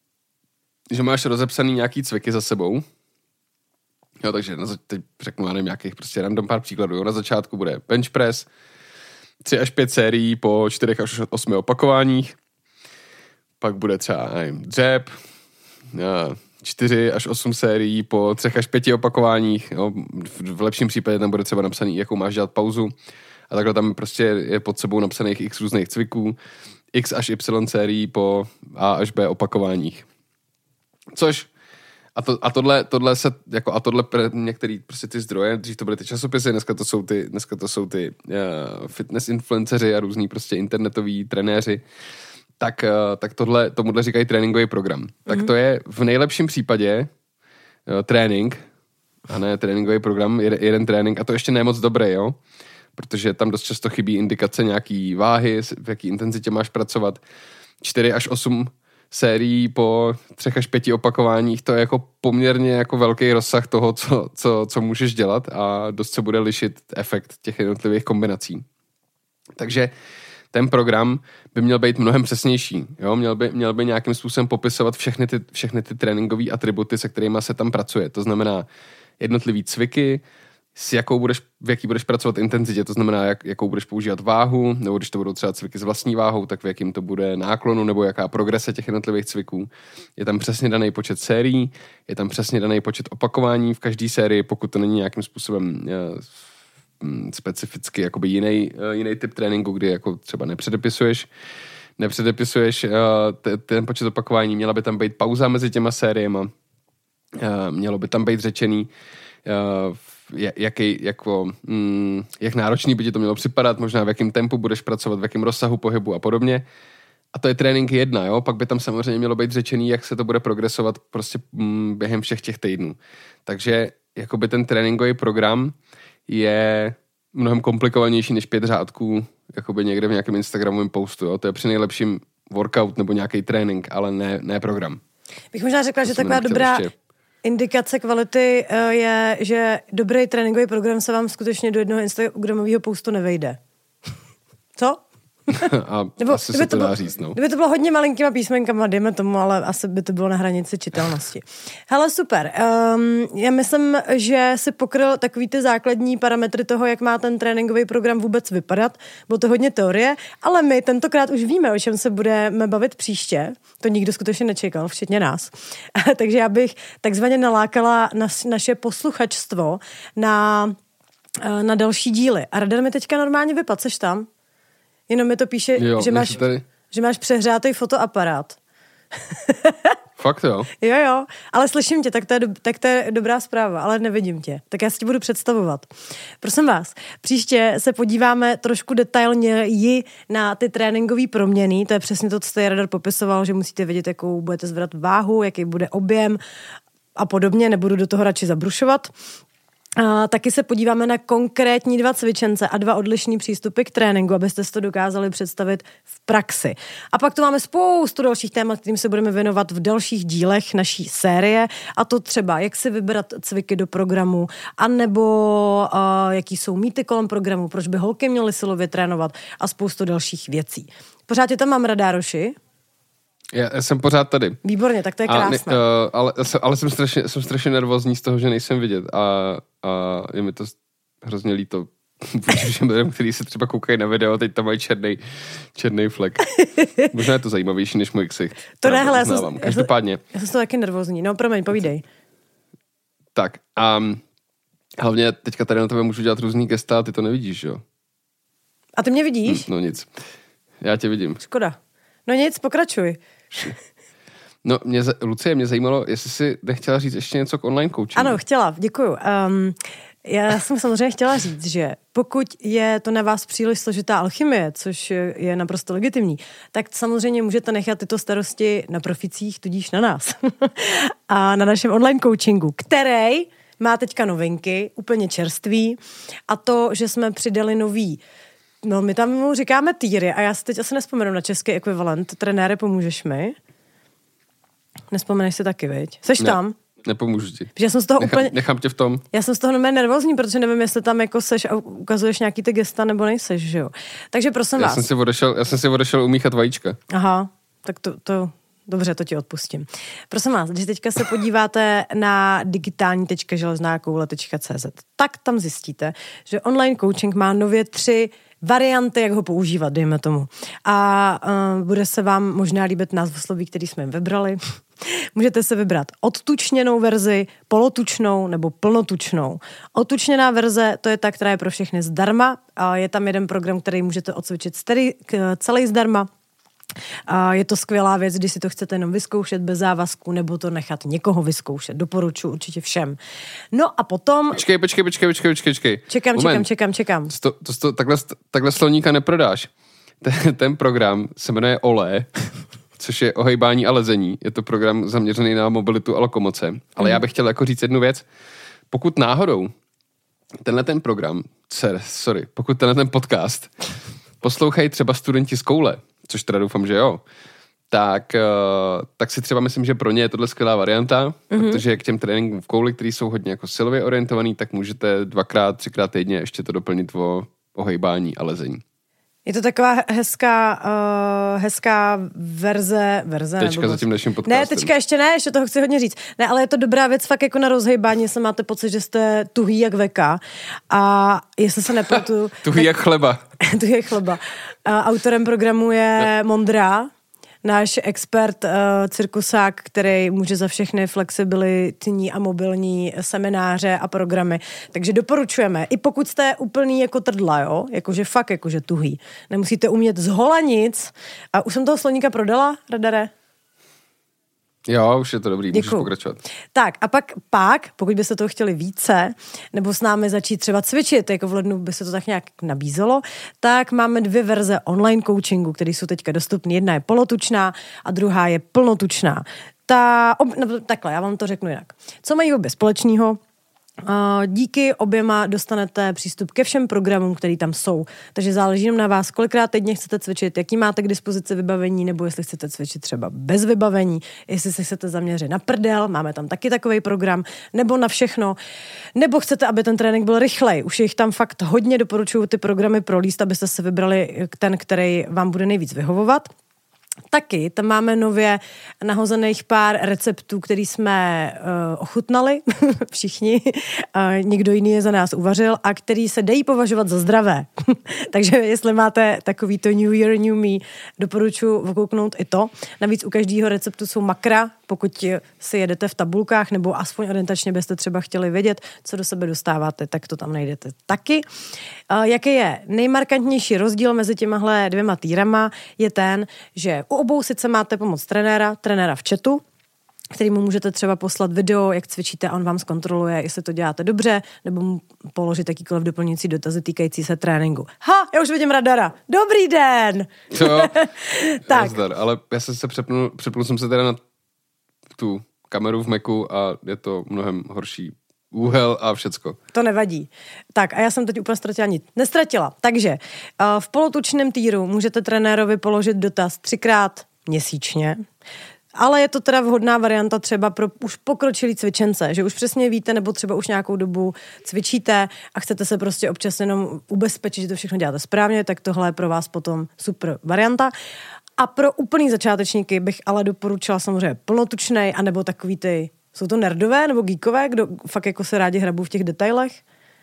B: že máš rozepsaný nějaký cviky za sebou. Jo, takže na, teď řeknu, já nevím, nějakých prostě random pár příkladů. Jo. Na začátku bude bench press, tři až pět sérií po čtyřech až osmi opakováních. Pak bude třeba, nevím, dřep, čtyři až osm sérií po třech až pěti opakováních. Jo. V lepším případě tam bude třeba napsaný, jakou máš dělat pauzu. A takhle tam prostě je pod sebou napsaných x různých cviků. X až Y sérií po A až B opakováních. Což A, to, a tohle, tohle se, jako, a tohle pre některý prostě ty zdroje, dřív to byly ty časopisy, dneska to jsou ty, dneska to jsou ty uh, fitness influenceři a různý prostě internetoví trenéři, tak, uh, tak tohle, tomuhle říkají tréninkový program. Mm-hmm. Tak to je v nejlepším případě uh, trénink, a ne tréninkový program, jeden, jeden trénink, a to ještě ne moc dobrý, jo, protože tam dost často chybí indikace nějaký váhy, v jaký intenzitě máš pracovat, čtyři až osm sérií po třech až pěti opakováních, to je jako poměrně jako velký rozsah toho, co, co, co můžeš dělat a dost se bude lišit efekt těch jednotlivých kombinací. Takže ten program by měl být mnohem přesnější. Jo? Měl by, měl by nějakým způsobem popisovat všechny ty, všechny ty tréninkové atributy, se kterými se tam pracuje. To znamená jednotlivý cviky, s jakou budeš, v jaký budeš pracovat intenzitě, to znamená, jak, jakou budeš používat váhu, nebo když to budou třeba cviky s vlastní váhou, tak v jakým to bude náklonu, nebo jaká progrese těch jednotlivých cviků. Je tam přesně daný počet sérií, je tam přesně daný počet opakování v každé sérii, pokud to není nějakým způsobem uh, specificky jakoby jiný, uh, jiný typ tréninku, kdy jako třeba nepředepisuješ, nepředepisuješ uh, t- ten počet opakování, měla by tam být pauza mezi těma sériema, uh, mělo by tam být řečený, uh, jaký, jako, mm, jak náročný by ti to mělo připadat, možná v jakém tempu budeš pracovat, v jakém rozsahu pohybu a podobně. A to je trénink jedna, jo? Pak by tam samozřejmě mělo být řečený, jak se to bude progresovat prostě mm, během všech těch týdnů. Takže jakoby ten tréninkový program je mnohem komplikovanější než pět řádků, jakoby někde v nějakém Instagramovém postu, jo? To je při nejlepším workout nebo nějaký trénink, ale ne, ne program.
D: Bych možná řekla, to že taková dobrá ještě indikace kvality je, že dobrý tréninkový program se vám skutečně do jednoho instagramového postu nevejde. Co?
B: A nebo, asi se to, to dá říct, no.
D: Kdyby to bylo hodně malinkýma písmenkama, dejme tomu, ale asi by to bylo na hranici čitelnosti. Hele, super. Um, já myslím, že si pokryl takový ty základní parametry toho, jak má ten tréninkový program vůbec vypadat. Bylo to hodně teorie, ale my tentokrát už víme, o čem se budeme bavit příště. To nikdo skutečně nečekal, včetně nás. Takže já bych takzvaně nalákala na naše posluchačstvo na, na další díly. A Radar mi teďka normálně vypadl, seš tam? Jenom mi to píše, jo, že, máš, že máš přehřátý fotoaparát.
B: Fakt jo?
D: Jo, jo, ale slyším tě, tak to, je do, tak to je dobrá zpráva, ale nevidím tě. Tak já si tě budu představovat. Prosím vás, příště se podíváme trošku detailněji na ty tréninkové proměny. To je přesně to, co tady Radar popisoval, že musíte vědět, jakou budete zvedat váhu, jaký bude objem a podobně. Nebudu do toho radši zabrušovat. A taky se podíváme na konkrétní dva cvičence a dva odlišný přístupy k tréninku, abyste si to dokázali představit v praxi. A pak tu máme spoustu dalších témat, kterým se budeme věnovat v dalších dílech naší série, a to třeba, jak si vybrat cviky do programu, anebo uh, jaký jsou mýty kolem programu, proč by holky měly silově trénovat a spoustu dalších věcí. Pořád je tam mám, Radároši?
B: Já, já jsem pořád tady.
D: Výborně, tak to je krásné.
B: A, uh, ale ale jsem, strašně, jsem strašně nervózní z toho, že nejsem vidět a, a je mi to hrozně líto všem lidem, kteří se třeba koukají na video a teď tam mají černý, černý flek. Možná je to zajímavější než můj ksicht.
D: To ne, hele, já jsem,
B: Každopádně.
D: Já jsem to taky nervózní. No, promiň, povídej.
B: Tak, a um, hlavně teďka tady na tebe můžu dělat různý gesta a ty to nevidíš, jo?
D: A ty mě vidíš?
B: Hm, no nic. Já tě vidím.
D: Škoda. No nic, pokračuj.
B: No, mě, Lucie, mě zajímalo, jestli jsi nechtěla říct ještě něco k online coachingu.
D: Ano, chtěla, děkuju. Um, já jsem samozřejmě chtěla říct, že pokud je to na vás příliš složitá alchymie, což je naprosto legitimní, tak samozřejmě můžete nechat tyto starosti na proficích, tudíž na nás. A na našem online coachingu, který má teďka novinky, úplně čerstvý, a to, že jsme přidali nový, no my tam mu říkáme týry a já si teď asi nespomenu na český ekvivalent. Trenére, pomůžeš mi? Nespomeneš si taky, viď? Seš
B: ne,
D: tam?
B: Nepomůžu ti.
D: Já jsem z toho
B: nechám,
D: úplně...
B: Nechám tě v tom.
D: Já jsem z toho normálně nervózní, protože nevím, jestli tam jako seš a ukazuješ nějaký ty gesta, nebo nejseš, že jo? Takže prosím
B: já
D: vás.
B: Jsem si odešel, já jsem si odešel umíchat vajíčka.
D: Aha, tak to... to... Dobře, to ti odpustím. Prosím vás, když teďka se podíváte na digitální tečka železná koule tečka cé zet, tak tam zjistíte, že online coaching má nově tři varianty, jak ho používat, dejme tomu. A uh, bude se vám možná líbit názvosloví, který jsme jim vybrali. Můžete se vybrat odtučněnou verzi, polotučnou nebo plnotučnou. Odtučněná verze, to je ta, která je pro všechny zdarma. A je tam jeden program, který můžete odsvičit celý zdarma. A je to skvělá věc, když si to chcete jenom vyzkoušet bez závazku, nebo to nechat někoho vyzkoušet. Doporučuji určitě všem. No a potom...
B: Počkej, počkej, počkej, počkej, počkej, počkej.
D: Čekám,
B: Moment.
D: čekám, čekám, čekám.
B: To, to, to, takhle, takhle sloníka neprodáš. Ten, ten program se jmenuje Olé, což je ohejbání a lezení. Je to program zaměřený na mobilitu a lokomoce. Ale mm. já bych chtěl jako říct jednu věc. Pokud náhodou tenhle ten program, sorry, pokud tenhle ten podcast poslouchají třeba studenti z koule, což teda doufám, že jo, tak, uh, tak si třeba myslím, že pro ně je tohle skvělá varianta, mm-hmm. protože k těm tréninkům v kouli, který jsou hodně jako silově orientovaný, tak můžete dvakrát, třikrát týdně ještě to doplnit o ohejbání a lezení.
D: Je to taková hezká, uh, hezká verze, verze
B: Tečka
D: nebo...
B: za tím naším podcastem.
D: Ne, tečka ještě ne, ještě toho chci hodně říct. Ne, ale je to dobrá věc fakt jako na rozhejbání, jestli máte pocit, že jste tuhý jak veka. A jestli se nepletu...
B: tuhý
D: tak...
B: jak chleba.
D: tuhý jak chleba. A autorem programu je no. Mondra, náš expert, uh, cirkusák, který může za všechny flexibilitní a mobilní semináře a programy. Takže doporučujeme. I pokud jste úplný jako trdla, jo? Jakože fakt, jakože tuhý. Nemusíte umět z hola nic. A už jsem toho sloníka prodala, Radare?
B: Jo, už je to dobrý,
D: Děkuju.
B: Můžeš pokračovat.
D: Tak a pak, pak, pokud byste toho chtěli více, nebo s námi začít třeba cvičit, jako v lednu by se to tak nějak nabízelo, tak máme dvě verze online coachingu, které jsou teďka dostupné. Jedna je polotučná a druhá je plnotučná. Ta, ob, no, takhle, já vám to řeknu jinak. Co mají obě společného? Díky oběma dostanete přístup ke všem programům, které tam jsou. Takže záleží jenom na vás, kolikrát týdně chcete cvičit, jaký máte k dispozici vybavení, nebo jestli chcete cvičit třeba bez vybavení, jestli se chcete zaměřit na prdel, máme tam taky takový program, nebo na všechno, nebo chcete, aby ten trénink byl rychlej. Už je jich tam fakt hodně, doporučuju ty programy prolíst, abyste se vybrali ten, který vám bude nejvíc vyhovovat. Taky tam máme nově nahozených pár receptů, který jsme uh, ochutnali, všichni, uh, někdo jiný je za nás uvařil a který se dají považovat za zdravé. Takže jestli máte takový to New Year, New Me, doporučuji okouknout i to. Navíc u každého receptu jsou makra, pokud si jedete v tabulkách, nebo aspoň orientačně byste třeba chtěli vědět, co do sebe dostáváte, tak to tam najdete taky. Uh, jaký je nejmarkantnější rozdíl mezi těmahle dvěma týrama, je ten, že u obou sice máte pomoc trenéra, trenéra v chatu, kterýmu můžete třeba poslat video, jak cvičíte a on vám zkontroluje, jestli to děláte dobře, nebo mu položit jakýkoliv doplňující dotazy týkající se tréninku. Ha, já už vidím Radara. Dobrý den!
B: Co?
D: Tak.
B: Nazdar, ale já jsem se přepnul, přepnul jsem se teda na tu kameru v Macu a je to mnohem horší úhel a všecko.
D: To nevadí. Tak a já jsem teď úplně ztratila nic. Nestratila. Takže uh, v polotučném týru můžete trenérovi položit dotaz třikrát měsíčně, ale je to teda vhodná varianta třeba pro už pokročilý cvičence, že už přesně víte, nebo třeba už nějakou dobu cvičíte a chcete se prostě občas jenom ubezpečit, že to všechno děláte správně, tak tohle je pro vás potom super varianta. A pro úplný začátečníky bych ale doporučila samozřejmě plnotučnej, anebo takový ty, jsou to nerdové nebo geekové, kdo fakt jako se rádi hrabou v těch detailech?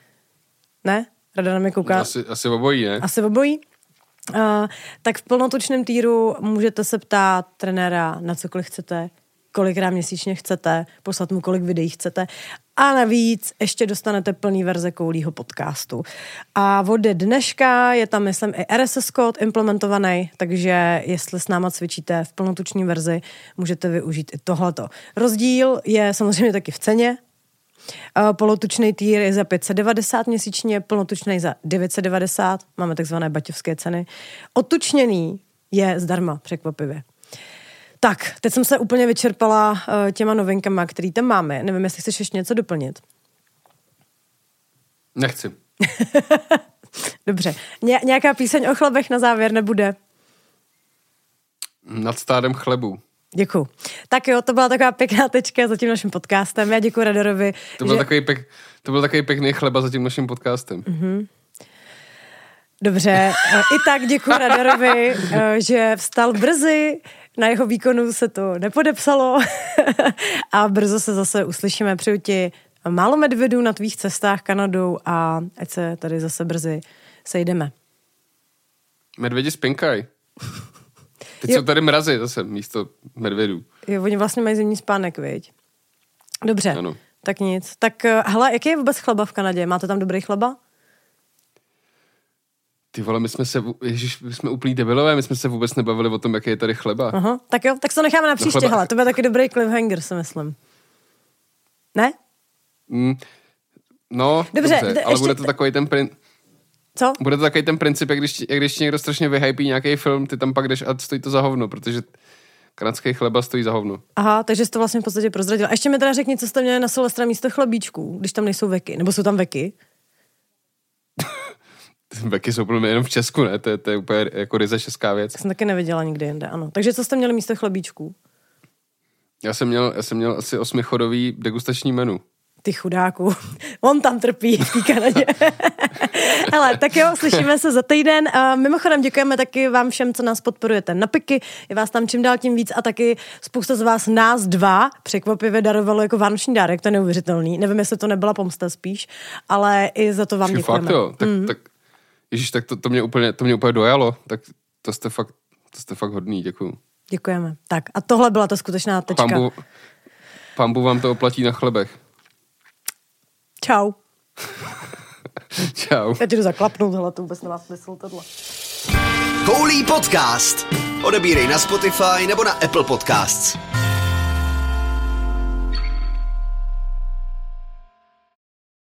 D: Ne? Rada na mě kouká.
B: Asi, asi obojí, ne?
D: Asi obojí. Uh, tak v plnotučném týru můžete se ptát trenéra na cokoliv chcete. kolikrát měsíčně chcete, poslat mu kolik videí chcete a navíc ještě dostanete plný verze Koulího podcastu. A od dneška je tam, myslím, i R S S kód implementovaný, takže jestli s náma cvičíte v plnotuční verzi, můžete využít i tohleto. Rozdíl je samozřejmě taky v ceně. Polotučný týr je za pět set devadesát měsíčně, plnotučný za devět set devadesát, máme takzvané baťovské ceny. Otučněný je zdarma, překvapivě. Tak, teď jsem se úplně vyčerpala uh, těma novinkama, který tam máme. Nevím, jestli chceš ještě něco doplnit.
B: Nechci.
D: Dobře. Ně- nějaká píseň o chlebech na závěr nebude?
B: Nad stádem chlebu.
D: Děkuju. Tak jo, to byla taková pěkná tečka za tím naším podcastem. Já děkuji Radarovi.
B: To byl,
D: že...
B: takový, pěk, to byl takový pěkný chleba za tím naším podcastem.
D: Mm-hmm. Dobře, i tak děkuji Radarovi, že vstal brzy, na jeho výkonu se to nepodepsalo a brzo se zase uslyšíme. Přeju ti málo medvědů na tvých cestách Kanadou a ať se tady zase brzy sejdeme.
B: Medvědi spinkaj. Teď
D: jo.
B: jsou tady mrazy zase místo medvědů.
D: Jo, oni vlastně mají zimní spánek, viď? Dobře,
B: ano.
D: Tak nic. Tak hele, jaký je vůbec chleba v Kanadě? Máte tam dobrý chleba?
B: Ty vole, my jsme se, ježiš, my jsme úplný debilové, my jsme se vůbec nebavili o tom, jaký je tady chleba.
D: Aha, tak jo, tak to necháme na příště,
B: chleba...
D: hele, to bude taky dobrý cliffhanger, si myslím. Ne?
B: Mm, no, dobře, dobře d- ale ještě... bude to takový ten prin...
D: Co?
B: Bude to takový ten princip, jak když, jak když někdo strašně vyhypí nějaký film, ty tam pak jdeš a stojí to za hovno, protože kanadský chleba stojí za hovno.
D: Aha, takže jsi to vlastně v podstatě prozradil. A ještě mi teda řekni, co jste měli na Silvestra místo chlebíčků, když tam nejsou veky, nebo jsou tam veky?
B: Veky jsou podle mě jenom v Česku, ne? To je, to je úplně jako ryze česká věc.
D: Jsem taky neviděla nikde jinde, ano. Takže co jste měli místo chlebíčků?
B: Já jsem měl, já jsem měl asi osmichodový degustační menu.
D: Ty chudáku. On tam trpí v té Kanadě. Hele, tak jo, slyšíme se za týden. A mimochodem děkujeme taky vám všem, co nás podporujete na Piky. Je vás tam čím dál tím víc a taky spousta z vás nás dva překvapivě darovalo jako vánoční dárek. To je neuvěřitelný. Nevím, jestli to nebyla pomsta spíš, ale i za to vám děkujeme.
B: Fakt jo, tak, mm. tak ježiš, tak to, to, mě úplně, to mě úplně dojalo. Tak to jste fakt, to jste fakt hodný, děkuju.
D: Děkujeme. Tak a tohle byla ta skutečná tečka.
B: Pambu, pambu vám to oplatí na chlebech.
D: Čau.
B: Čau.
D: Já ti jdu zaklapnout, hele, to vůbec nemá smysl tohle.
A: Koulí podcast. Odebírej na Spotify nebo na Apple Podcasts.